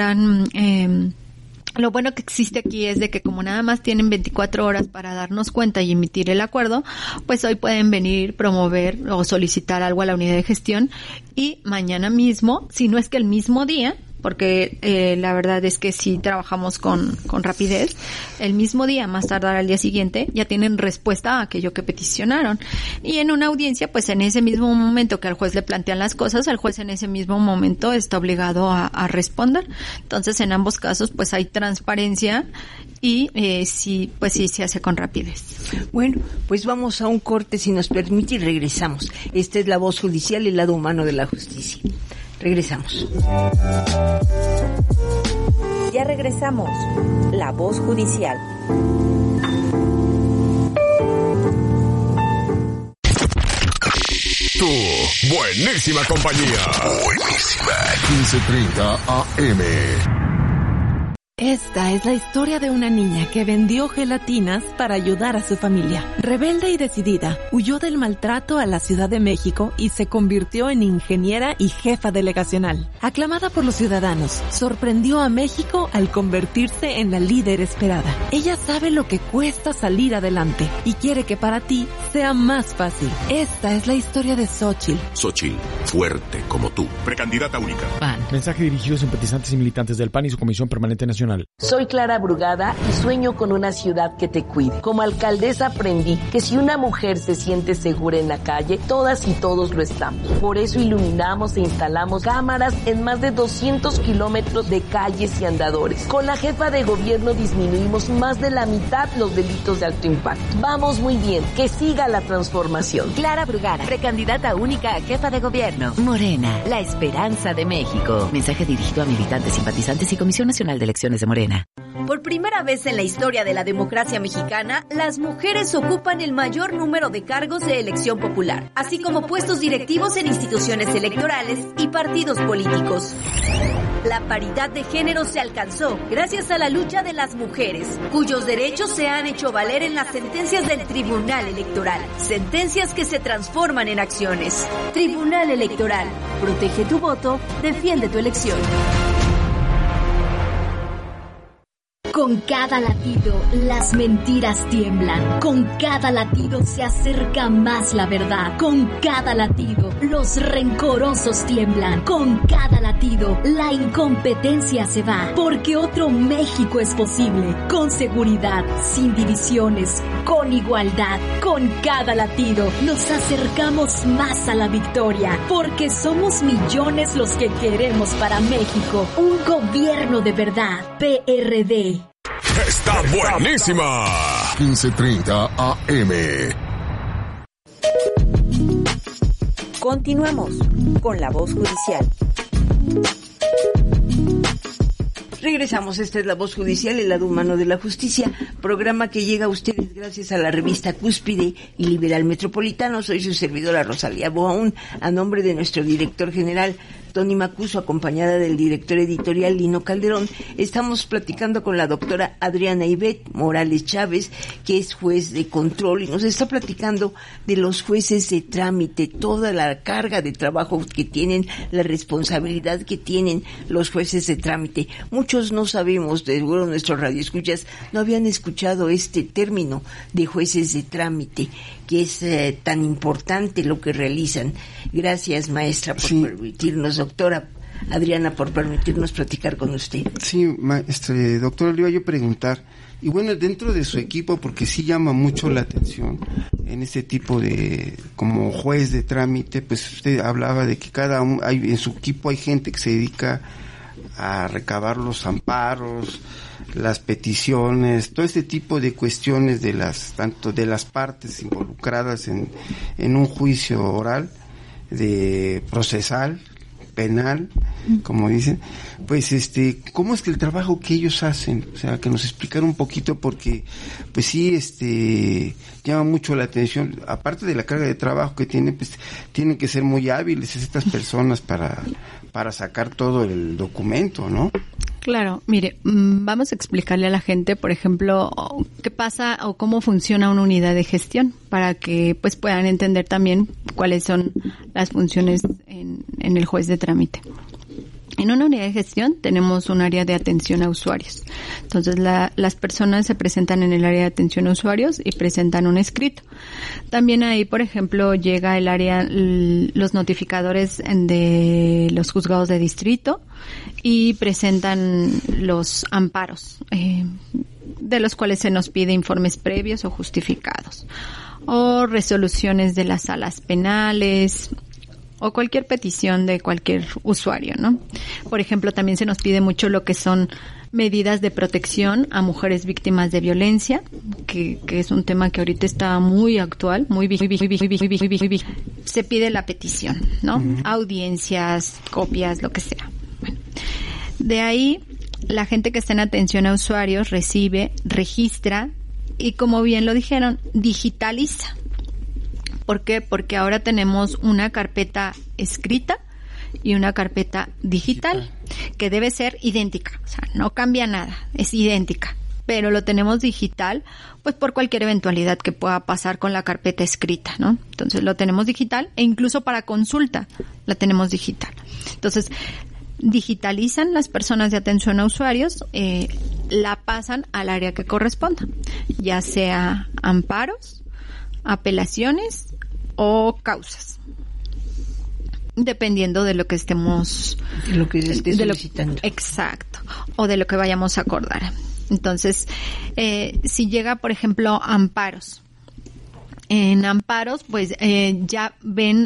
lo bueno que existe aquí es de que como nada más tienen 24 horas para darnos cuenta y emitir el acuerdo, pues hoy pueden venir, promover o solicitar algo a la unidad de gestión, y mañana mismo, si no es que el mismo día, porque la verdad es que si trabajamos con rapidez, el mismo día, más tardar al día siguiente, ya tienen respuesta a aquello que peticionaron. Y en una audiencia, pues en ese mismo momento que al juez le plantean las cosas, el juez en ese mismo momento está obligado a responder. Entonces, en ambos casos, pues hay transparencia y sí se hace con rapidez. Bueno, pues vamos a un corte, si nos permite, y regresamos. Esta es La Voz Judicial, el lado humano de la justicia. Regresamos. Ya regresamos. La Voz Judicial. Tu buenísima compañía. Buenísima. 15:30 AM. Esta es la historia de una niña que vendió gelatinas para ayudar a su familia. Rebelde y decidida, huyó del maltrato a la Ciudad de México y se convirtió en ingeniera y jefa delegacional. Aclamada por los ciudadanos, sorprendió a México al convertirse en la líder esperada. Ella sabe lo que cuesta salir adelante y quiere que para ti sea más fácil. Esta es la historia de Xóchitl. Xóchitl, fuerte como tú. Precandidata única. PAN. Mensaje dirigido a simpatizantes y militantes del PAN y su Comisión Permanente Nacional. Soy Clara Brugada y sueño con una ciudad que te cuide. Como alcaldesa aprendí que si una mujer se siente segura en la calle, todas y todos lo estamos. Por eso iluminamos e instalamos cámaras en más de 200 kilómetros de calles y andadores. Con la jefa de gobierno disminuimos más de la mitad los delitos de alto impacto. Vamos muy bien, que siga la transformación. Clara Brugada, precandidata única a jefa de gobierno. Morena, la esperanza de México. Mensaje dirigido a militantes, simpatizantes y Comisión Nacional de Elecciones de Morena. Por primera vez en la historia de la democracia mexicana, las mujeres ocupan el mayor número de cargos de elección popular, así como puestos directivos en instituciones electorales y partidos políticos. La paridad de género se alcanzó gracias a la lucha de las mujeres, cuyos derechos se han hecho valer en las sentencias del Tribunal Electoral. Sentencias que se transforman en acciones. Tribunal Electoral. Protege tu voto, defiende tu elección. Con cada latido, las mentiras tiemblan. Con cada latido se acerca más la verdad. Con cada latido, los rencorosos tiemblan. Con cada latido, la incompetencia se va. Porque otro México es posible. Con seguridad, sin divisiones, con igualdad. Con cada latido, nos acercamos más a la victoria. Porque somos millones los que queremos para México un gobierno de verdad. PRD. Está buenísima. 15:30 AM. Continuamos con La Voz Judicial. Regresamos, esta es La Voz Judicial, el lado humano de la justicia, programa que llega a ustedes gracias a la revista Cúspide y Liberal Metropolitano. Soy su servidora Rosalía Boaún, a nombre de nuestro director general Tony Macuso, acompañada del director editorial Lino Calderón. Estamos platicando con la doctora Adriana Ivette Morales Chávez, que es juez de control, y nos está platicando de los jueces de trámite, toda la carga de trabajo que tienen, la responsabilidad que tienen los jueces de trámite. Muchos no sabemos, seguro nuestros radioescuchas no habían escuchado este término de jueces de trámite, que es tan importante lo que realizan. Gracias, maestra, por permitirnos, doctora Adriana, por permitirnos platicar con usted. Sí, doctora, le iba yo a preguntar, y bueno, dentro de su equipo, porque sí llama mucho la atención en este tipo de, como juez de trámite, pues usted hablaba de que en su equipo hay gente que se dedica a recabar los amparos, las peticiones, todo este tipo de cuestiones tanto de las partes involucradas en un juicio oral, de procesal, penal, como dicen, pues ¿cómo es que el trabajo que ellos hacen? O sea, que nos explicara un poquito, porque pues sí, llama mucho la atención, aparte de la carga de trabajo que tienen, pues tienen que ser muy hábiles estas personas para sacar todo el documento, ¿no? Claro, mire, vamos a explicarle a la gente, por ejemplo, qué pasa o cómo funciona una unidad de gestión, para que pues puedan entender también cuáles son las funciones en el juez de trámite. En una unidad de gestión tenemos un área de atención a usuarios. Entonces las personas se presentan en el área de atención a usuarios y presentan un escrito. También ahí, por ejemplo, llega el área, los notificadores de los juzgados de distrito y presentan los amparos, de los cuales se nos pide informes previos o justificados, o resoluciones de las salas penales, o cualquier petición de cualquier usuario, ¿no? Por ejemplo, también se nos pide mucho lo que son medidas de protección a mujeres víctimas de violencia, que es un tema que ahorita está muy actual, se pide la petición, ¿no? Uh-huh. Audiencias, copias, lo que sea. Bueno, de ahí, la gente que está en atención a usuarios recibe, registra y, como bien lo dijeron, digitaliza. ¿Por qué? Porque ahora tenemos una carpeta escrita y una carpeta digital, que debe ser idéntica, o sea, no cambia nada, es idéntica, pero lo tenemos digital, pues por cualquier eventualidad que pueda pasar con la carpeta escrita, ¿no? Entonces lo tenemos digital, e incluso para consulta la tenemos digital. Entonces, digitalizan las personas de atención a usuarios, la pasan al área que corresponda, ya sea amparos, apelaciones o causas, dependiendo de lo que estemos solicitando. Exacto, o de lo que vayamos a acordar. Entonces, si llega, por ejemplo, amparos. En amparos, pues ya ven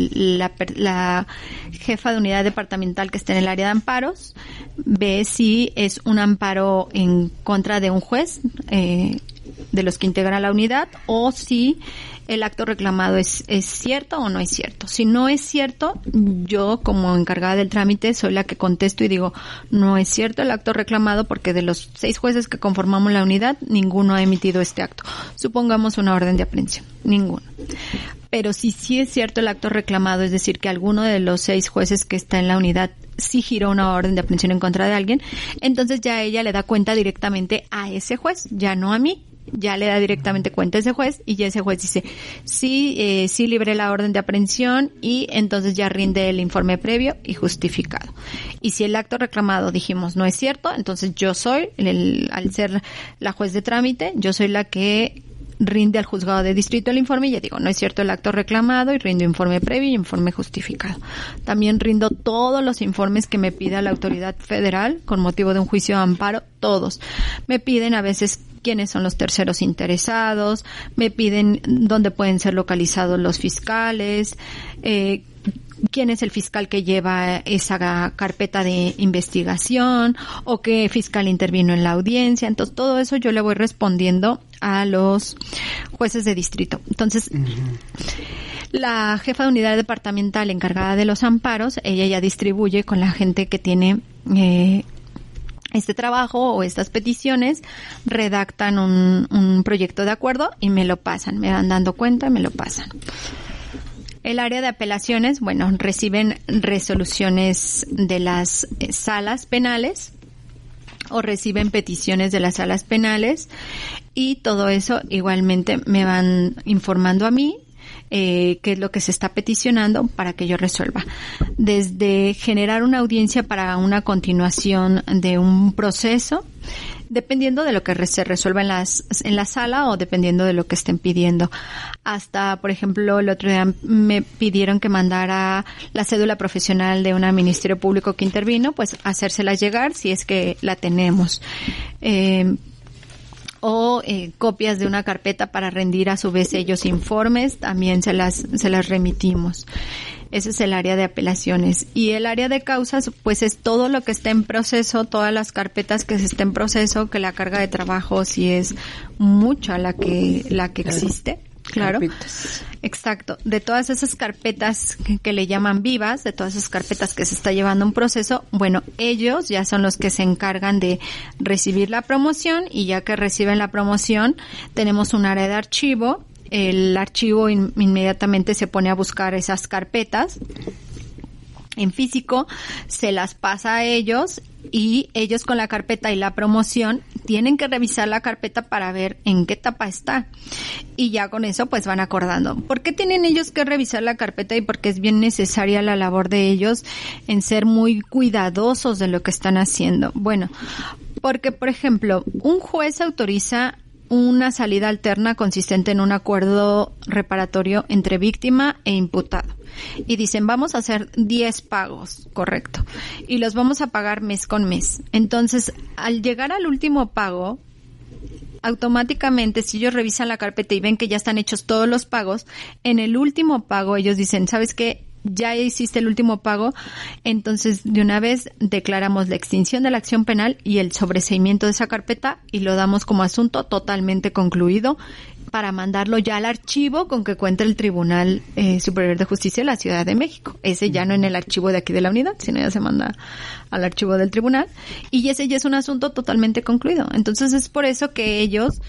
la jefa de unidad departamental que está en el área de amparos, ve si es un amparo en contra de un juez de los que integran la unidad, o si el acto reclamado es cierto o no es cierto. Si no es cierto, yo como encargada del trámite soy la que contesto y digo, no es cierto el acto reclamado porque de los 6 jueces que conformamos la unidad, ninguno ha emitido este acto. Supongamos una orden de aprehensión, ninguno. Pero si sí es cierto el acto reclamado, es decir, que alguno de los 6 jueces que está en la unidad sí giró una orden de aprehensión en contra de alguien, entonces ya ella le da cuenta directamente a ese juez, ya no a mí. Ya le da directamente cuenta a ese juez y ya ese juez dice, sí libré la orden de aprehensión, y entonces ya rinde el informe previo y justificado. Y si el acto reclamado dijimos no es cierto, entonces yo soy, al ser la juez de trámite, yo soy la que rinde al juzgado de distrito el informe y ya digo, no es cierto el acto reclamado, y rindo informe previo y informe justificado. También rindo todos los informes que me pida la autoridad federal con motivo de un juicio de amparo, todos. Me piden a veces quiénes son los terceros interesados, me piden dónde pueden ser localizados los fiscales, quién es el fiscal que lleva esa carpeta de investigación, o qué fiscal intervino en la audiencia. Entonces, todo eso yo le voy respondiendo a los jueces de distrito. Entonces, la jefa de unidad departamental encargada de los amparos, ella ya distribuye con la gente que tiene este trabajo o estas peticiones, redactan un proyecto de acuerdo y me lo pasan, me van dando cuenta y me lo pasan. El área de apelaciones, bueno, reciben resoluciones de las salas penales o reciben peticiones de las salas penales, y todo eso igualmente me van informando a mí qué es lo que se está peticionando para que yo resuelva. Desde generar una audiencia para una continuación de un proceso, dependiendo de lo que se resuelva en la sala o dependiendo de lo que estén pidiendo. Hasta, por ejemplo, el otro día me pidieron que mandara la cédula profesional de un ministerio público que intervino, pues hacérsela llegar si es que la tenemos. O copias de una carpeta para rendir a su vez ellos informes, también se las remitimos. Ese es el área de apelaciones. Y el área de causas, pues es todo lo que está en proceso, todas las carpetas que se estén en proceso, que la carga de trabajo sí es mucha la que existe. Claro. Carpetas. Exacto. De todas esas carpetas que le llaman vivas, de todas esas carpetas que se está llevando un proceso, bueno, ellos ya son los que se encargan de recibir la promoción, y ya que reciben la promoción, tenemos un área de archivo. El archivo inmediatamente se pone a buscar esas carpetas en físico, se las pasa a ellos, y ellos con la carpeta y la promoción tienen que revisar la carpeta para ver en qué etapa está, y ya con eso pues van acordando. ¿Por qué tienen ellos que revisar la carpeta? Y porque es bien necesaria la labor de ellos en ser muy cuidadosos de lo que están haciendo. Bueno, porque por ejemplo, un juez autoriza una salida alterna consistente en un acuerdo reparatorio entre víctima e imputado. Y dicen, vamos a hacer 10 pagos, correcto, y los vamos a pagar mes con mes. Entonces, al llegar al último pago, automáticamente, si ellos revisan la carpeta y ven que ya están hechos todos los pagos, en el último pago ellos dicen, ¿sabes qué? Ya hiciste el último pago, entonces de una vez declaramos la extinción de la acción penal y el sobreseimiento de esa carpeta, y lo damos como asunto totalmente concluido para mandarlo ya al archivo con que cuenta el Tribunal Superior de Justicia de la Ciudad de México. Ese ya no en el archivo de aquí de la unidad, sino ya se manda al archivo del tribunal, y ese ya es un asunto totalmente concluido. Entonces es por eso que ellos,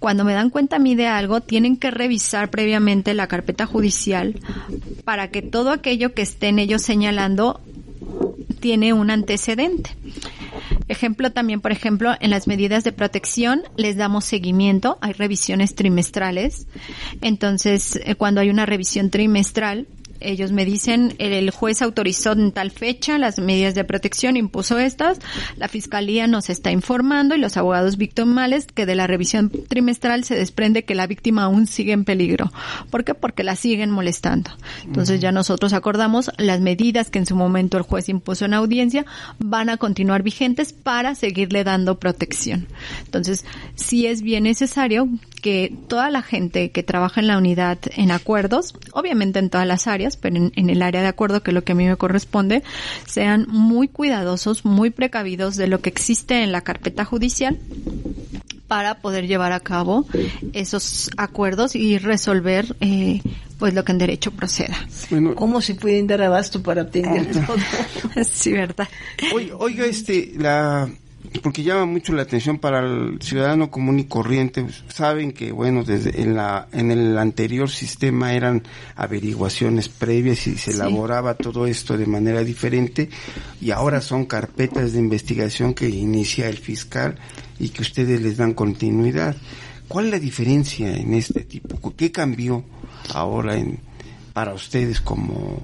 cuando me dan cuenta a mí de algo, tienen que revisar previamente la carpeta judicial para que todo aquello que estén ellos señalando tiene un antecedente. Ejemplo también, por ejemplo, en las medidas de protección les damos seguimiento, hay revisiones trimestrales. Entonces, cuando hay una revisión trimestral, ellos me dicen, el juez autorizó en tal fecha las medidas de protección, impuso estas, la fiscalía nos está informando y los abogados victimales que de la revisión trimestral se desprende que la víctima aún sigue en peligro. ¿Por qué? Porque la siguen molestando. Entonces ya nosotros acordamos las medidas que en su momento el juez impuso en audiencia van a continuar vigentes para seguirle dando protección. Entonces, sí es bien necesario que toda la gente que trabaja en la unidad en acuerdos, obviamente en todas las áreas, pero en el área de acuerdo, que es lo que a mí me corresponde, sean muy cuidadosos, muy precavidos de lo que existe en la carpeta judicial para poder llevar a cabo esos acuerdos y resolver pues lo que en derecho proceda. Bueno, ¿cómo se pueden dar abasto para atender todo? Sí, ¿verdad? Oiga, porque llama mucho la atención para el ciudadano común y corriente. Saben que, bueno, desde en el anterior sistema eran averiguaciones previas y se elaboraba todo esto de manera diferente, y ahora son carpetas de investigación que inicia el fiscal y que ustedes les dan continuidad. ¿Cuál es la diferencia en este tipo? ¿Qué cambió ahora para ustedes como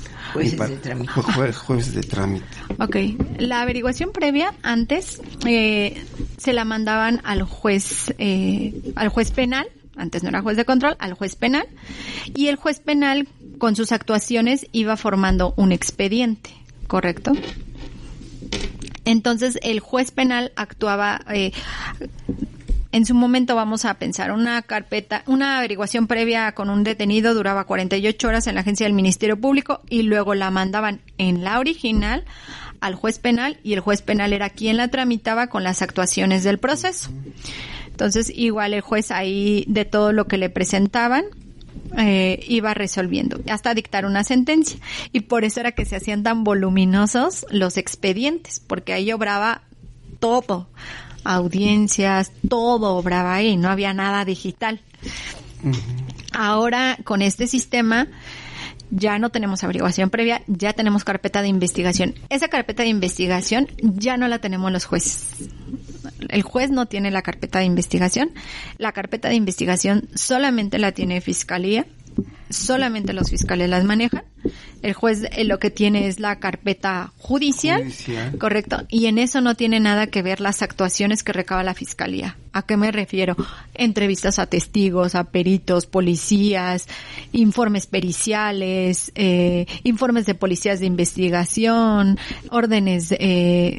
jueces de trámite? Ok, la averiguación previa antes se la mandaban al juez penal, antes no era juez de control, al juez penal, y el juez penal con sus actuaciones iba formando un expediente, ¿correcto? Entonces el juez penal actuaba en su momento, vamos a pensar, una averiguación previa con un detenido duraba 48 horas en la agencia del Ministerio Público y luego la mandaban en la original al juez penal y el juez penal era quien la tramitaba con las actuaciones del proceso. Entonces, igual el juez ahí de todo lo que le presentaban iba resolviendo hasta dictar una sentencia, y por eso era que se hacían tan voluminosos los expedientes, porque ahí obraba todo, audiencias, todo obraba ahí, no había nada digital. Ahora, con este sistema, ya no tenemos averiguación previa, ya tenemos carpeta de investigación. Esa carpeta de investigación ya no la tenemos los jueces. El juez no tiene la carpeta de investigación. La carpeta de investigación solamente la tiene Fiscalía. Solamente los fiscales las manejan. El juez lo que tiene es la carpeta judicial, correcto, y en eso no tiene nada que ver las actuaciones que recaba la Fiscalía. ¿A qué me refiero? Entrevistas a testigos, a peritos, policías, informes periciales, informes de policías de investigación, órdenes que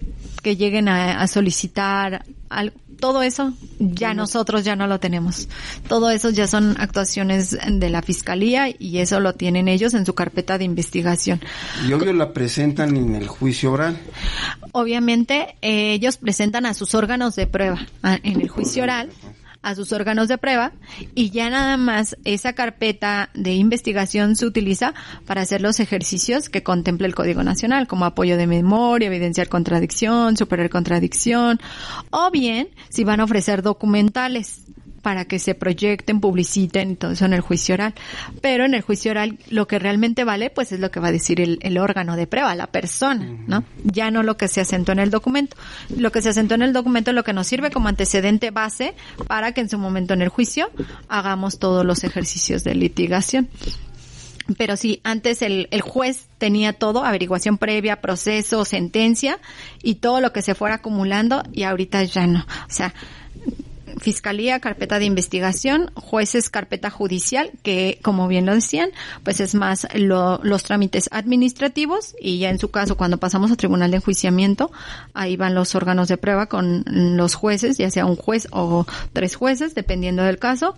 lleguen a solicitar algo. Todo eso ya nosotros ya no lo tenemos. Todo eso ya son actuaciones de la Fiscalía y eso lo tienen ellos en su carpeta de investigación. Y obvio la presentan en el juicio oral. Obviamente ellos presentan a sus órganos de prueba en el juicio oral, a sus órganos de prueba, y ya nada más esa carpeta de investigación se utiliza para hacer los ejercicios que contempla el Código Nacional, como apoyo de memoria, evidenciar contradicción, superar contradicción, o bien si van a ofrecer documentales para que se proyecten, publiciten y todo eso en el juicio oral. Pero en el juicio oral lo que realmente vale pues es lo que va a decir el órgano de prueba, la persona, ¿no? Ya no lo que se asentó en el documento. Lo que se asentó en el documento es lo que nos sirve como antecedente base para que en su momento en el juicio hagamos todos los ejercicios de litigación. Pero sí, antes el juez tenía todo, averiguación previa, proceso, sentencia y todo lo que se fuera acumulando, y ahorita ya no. O sea, Fiscalía, carpeta de investigación, jueces, carpeta judicial, que como bien lo decían, pues es más los trámites administrativos, y ya en su caso cuando pasamos a tribunal de enjuiciamiento, ahí van los órganos de prueba con los jueces, ya sea un juez o 3 jueces, dependiendo del caso,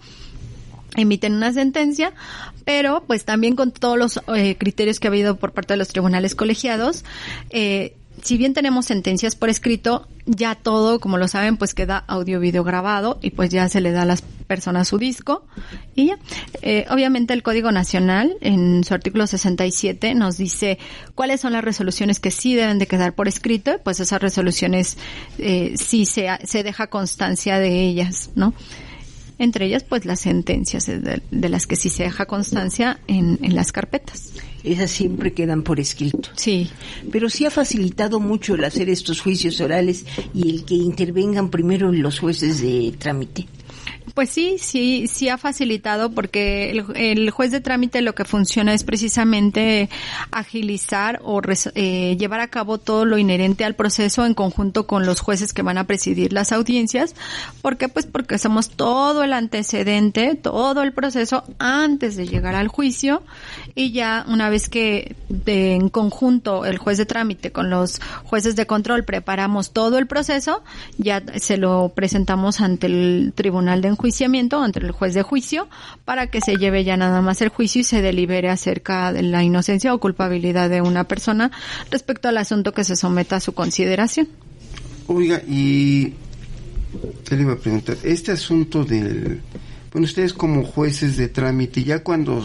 emiten una sentencia, pero pues también con todos los criterios que ha habido por parte de los tribunales colegiados, si bien tenemos sentencias por escrito, ya todo, como lo saben, pues queda audio video grabado y pues ya se le da a las personas su disco y ya. Obviamente el Código Nacional en su artículo 67 nos dice cuáles son las resoluciones que sí deben de quedar por escrito, pues esas resoluciones sí se deja constancia de ellas, ¿no? Entre ellas, pues las sentencias de las que sí se deja constancia en las carpetas. Esas siempre quedan por escrito. Sí. Pero sí ha facilitado mucho el hacer estos juicios orales y el que intervengan primero los jueces de trámite. Pues sí ha facilitado porque el juez de trámite lo que funciona es precisamente agilizar o llevar a cabo todo lo inherente al proceso en conjunto con los jueces que van a presidir las audiencias. ¿Por qué? Pues porque hacemos todo el antecedente, todo el proceso antes de llegar al juicio y ya una vez que en conjunto el juez de trámite con los jueces de control preparamos todo el proceso, ya se lo presentamos ante el tribunal de enjuiciamiento, ante el juez de juicio, para que se lleve ya nada más el juicio y se delibere acerca de la inocencia o culpabilidad de una persona respecto al asunto que se someta a su consideración. Oiga, y ¿qué le iba a preguntar? Este asunto del... Bueno, ustedes como jueces de trámite, ya cuando...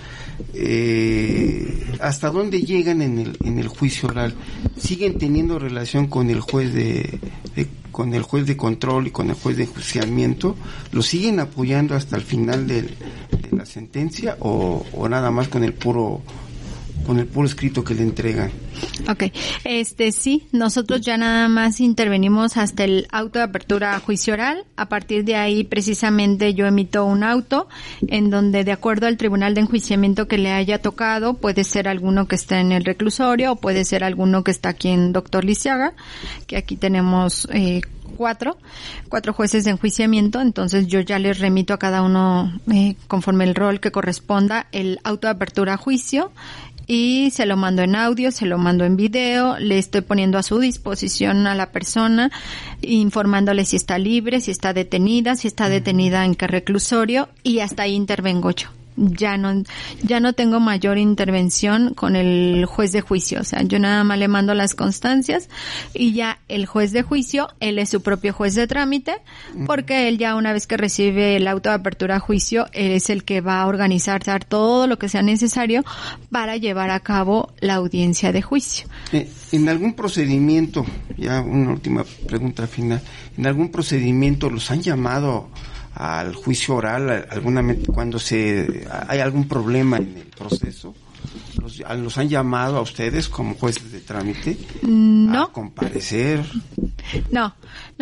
¿hasta dónde llegan en el juicio oral? ¿Siguen teniendo relación con el juez de control y con el juez de enjuiciamiento? ¿Lo siguen apoyando hasta el final de la sentencia o nada más con el puro escrito que le entregan? Okay, sí, nosotros ya nada más intervenimos hasta el auto de apertura a juicio oral. A partir de ahí, precisamente, yo emito un auto en donde, de acuerdo al tribunal de enjuiciamiento que le haya tocado, puede ser alguno que está en el reclusorio o puede ser alguno que está aquí en Doctor Lisiaga, que aquí tenemos cuatro jueces de enjuiciamiento. Entonces yo ya les remito a cada uno conforme el rol que corresponda el auto de apertura a juicio y se lo mando en audio, se lo mando en video, le estoy poniendo a su disposición a la persona, informándole si está libre, si está detenida en qué reclusorio, y hasta ahí intervengo yo. Ya no tengo mayor intervención con el juez de juicio, o sea, yo nada más le mando las constancias y ya el juez de juicio, él es su propio juez de trámite, porque él ya una vez que recibe el auto de apertura a juicio, él es el que va a organizar todo lo que sea necesario para llevar a cabo la audiencia de juicio. En algún procedimiento, ya una última pregunta final, ¿en algún procedimiento los han llamado al juicio oral cuando hay algún problema en el proceso? ¿Los han llamado a ustedes como jueces de trámite a comparecer? No,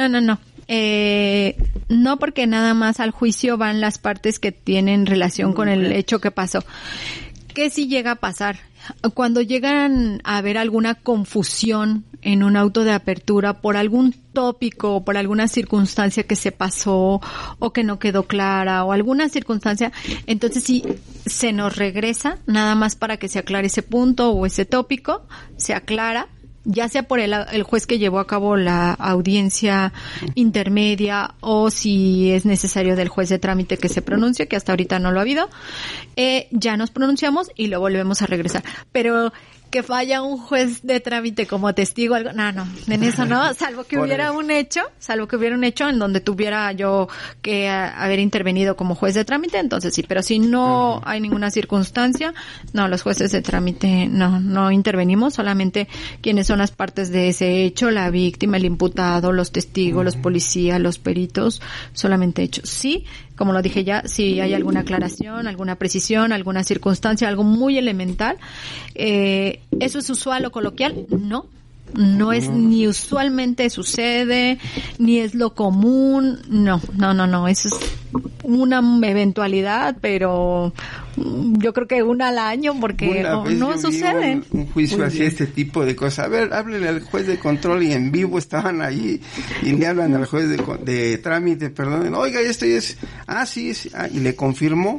porque nada más al juicio van las partes que tienen relación con el hecho que pasó. ¿Qué sí llega a pasar? Cuando llegan a haber alguna confusión en un auto de apertura por algún tópico o por alguna circunstancia que se pasó o que no quedó clara o alguna circunstancia, entonces sí se nos regresa nada más para que se aclare ese punto o ese tópico, se aclara, ya sea por el juez que llevó a cabo la audiencia intermedia o si es necesario del juez de trámite que se pronuncie, que hasta ahorita no lo ha habido, ya nos pronunciamos y lo volvemos a regresar. Pero que falla un juez de trámite como testigo, algo, no, en eso no, salvo que hubiera un hecho en donde tuviera yo que haber intervenido como juez de trámite, entonces sí, pero si no hay ninguna circunstancia, no, los jueces de trámite no intervenimos, solamente quienes son las partes de ese hecho, la víctima, el imputado, los testigos, los policías, los peritos, solamente hechos. Sí, como lo dije ya, si hay alguna aclaración, alguna precisión, alguna circunstancia, algo muy elemental, ¿eso es usual o coloquial? No es ni usualmente sucede, ni es lo común, no, eso es una eventualidad, pero yo creo que una al año, porque no suceden. Un juicio hacia este tipo de cosas. A ver, háblele al juez de control y en vivo estaban ahí y le hablan al juez de trámite, perdón, oiga, esto es, y le confirmó.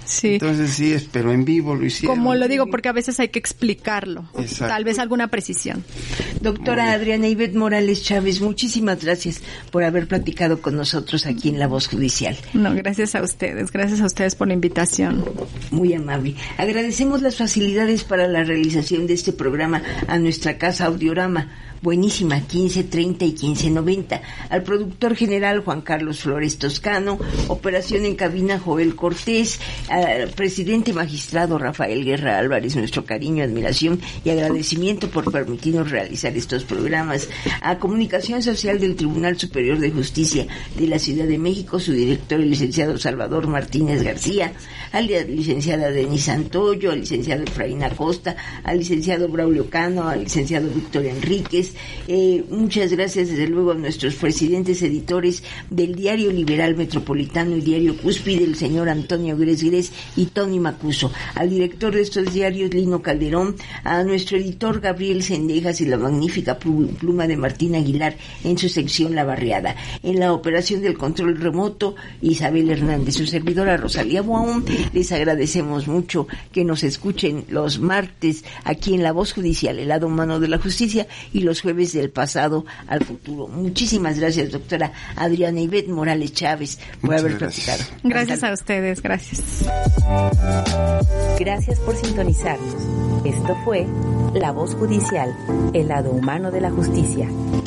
Sí. Entonces sí, pero en vivo lo hicieron. Como lo digo, porque a veces hay que explicarlo. Exacto. Tal vez alguna precisión. Doctora Adriana Ivette Morales Chávez, muchísimas gracias por haber platicado con nosotros aquí en La Voz Judicial. No, gracias a ustedes por la invitación. Muy amable. Agradecemos las facilidades para la realización de este programa a nuestra casa Audiorama, buenísima, 1530 y 1590, al productor general Juan Carlos Flores Toscano, operación en cabina Joel Cortés, al presidente magistrado Rafael Guerra Álvarez, nuestro cariño, admiración y agradecimiento por permitirnos realizar estos programas, a Comunicación Social del Tribunal Superior de Justicia de la Ciudad de México, su director, el licenciado Salvador Martínez García, a la licenciada Denise Santoyo, al licenciado Efraín Acosta, al licenciado Braulio Cano, al licenciado Víctor Enríquez. Muchas gracias desde luego a nuestros presidentes editores del Diario Liberal Metropolitano y Diario Cúspide, el señor Antonio Gres y Tony Macuso, al director de estos diarios Lino Calderón, a nuestro editor Gabriel Cendejas y la magnífica pluma de Martín Aguilar en su sección La Barriada. En la operación del control remoto, Isabel Hernández, su servidora Rosalía Buaún. Les agradecemos mucho que nos escuchen los martes aquí en La Voz Judicial, el lado humano de la justicia, y los jueves del pasado al futuro. Muchísimas gracias, doctora Adriana Ivette Morales Chávez, por haber platicado. Gracias a ustedes, gracias. Gracias por sintonizarnos. Esto fue La Voz Judicial, el lado humano de la justicia.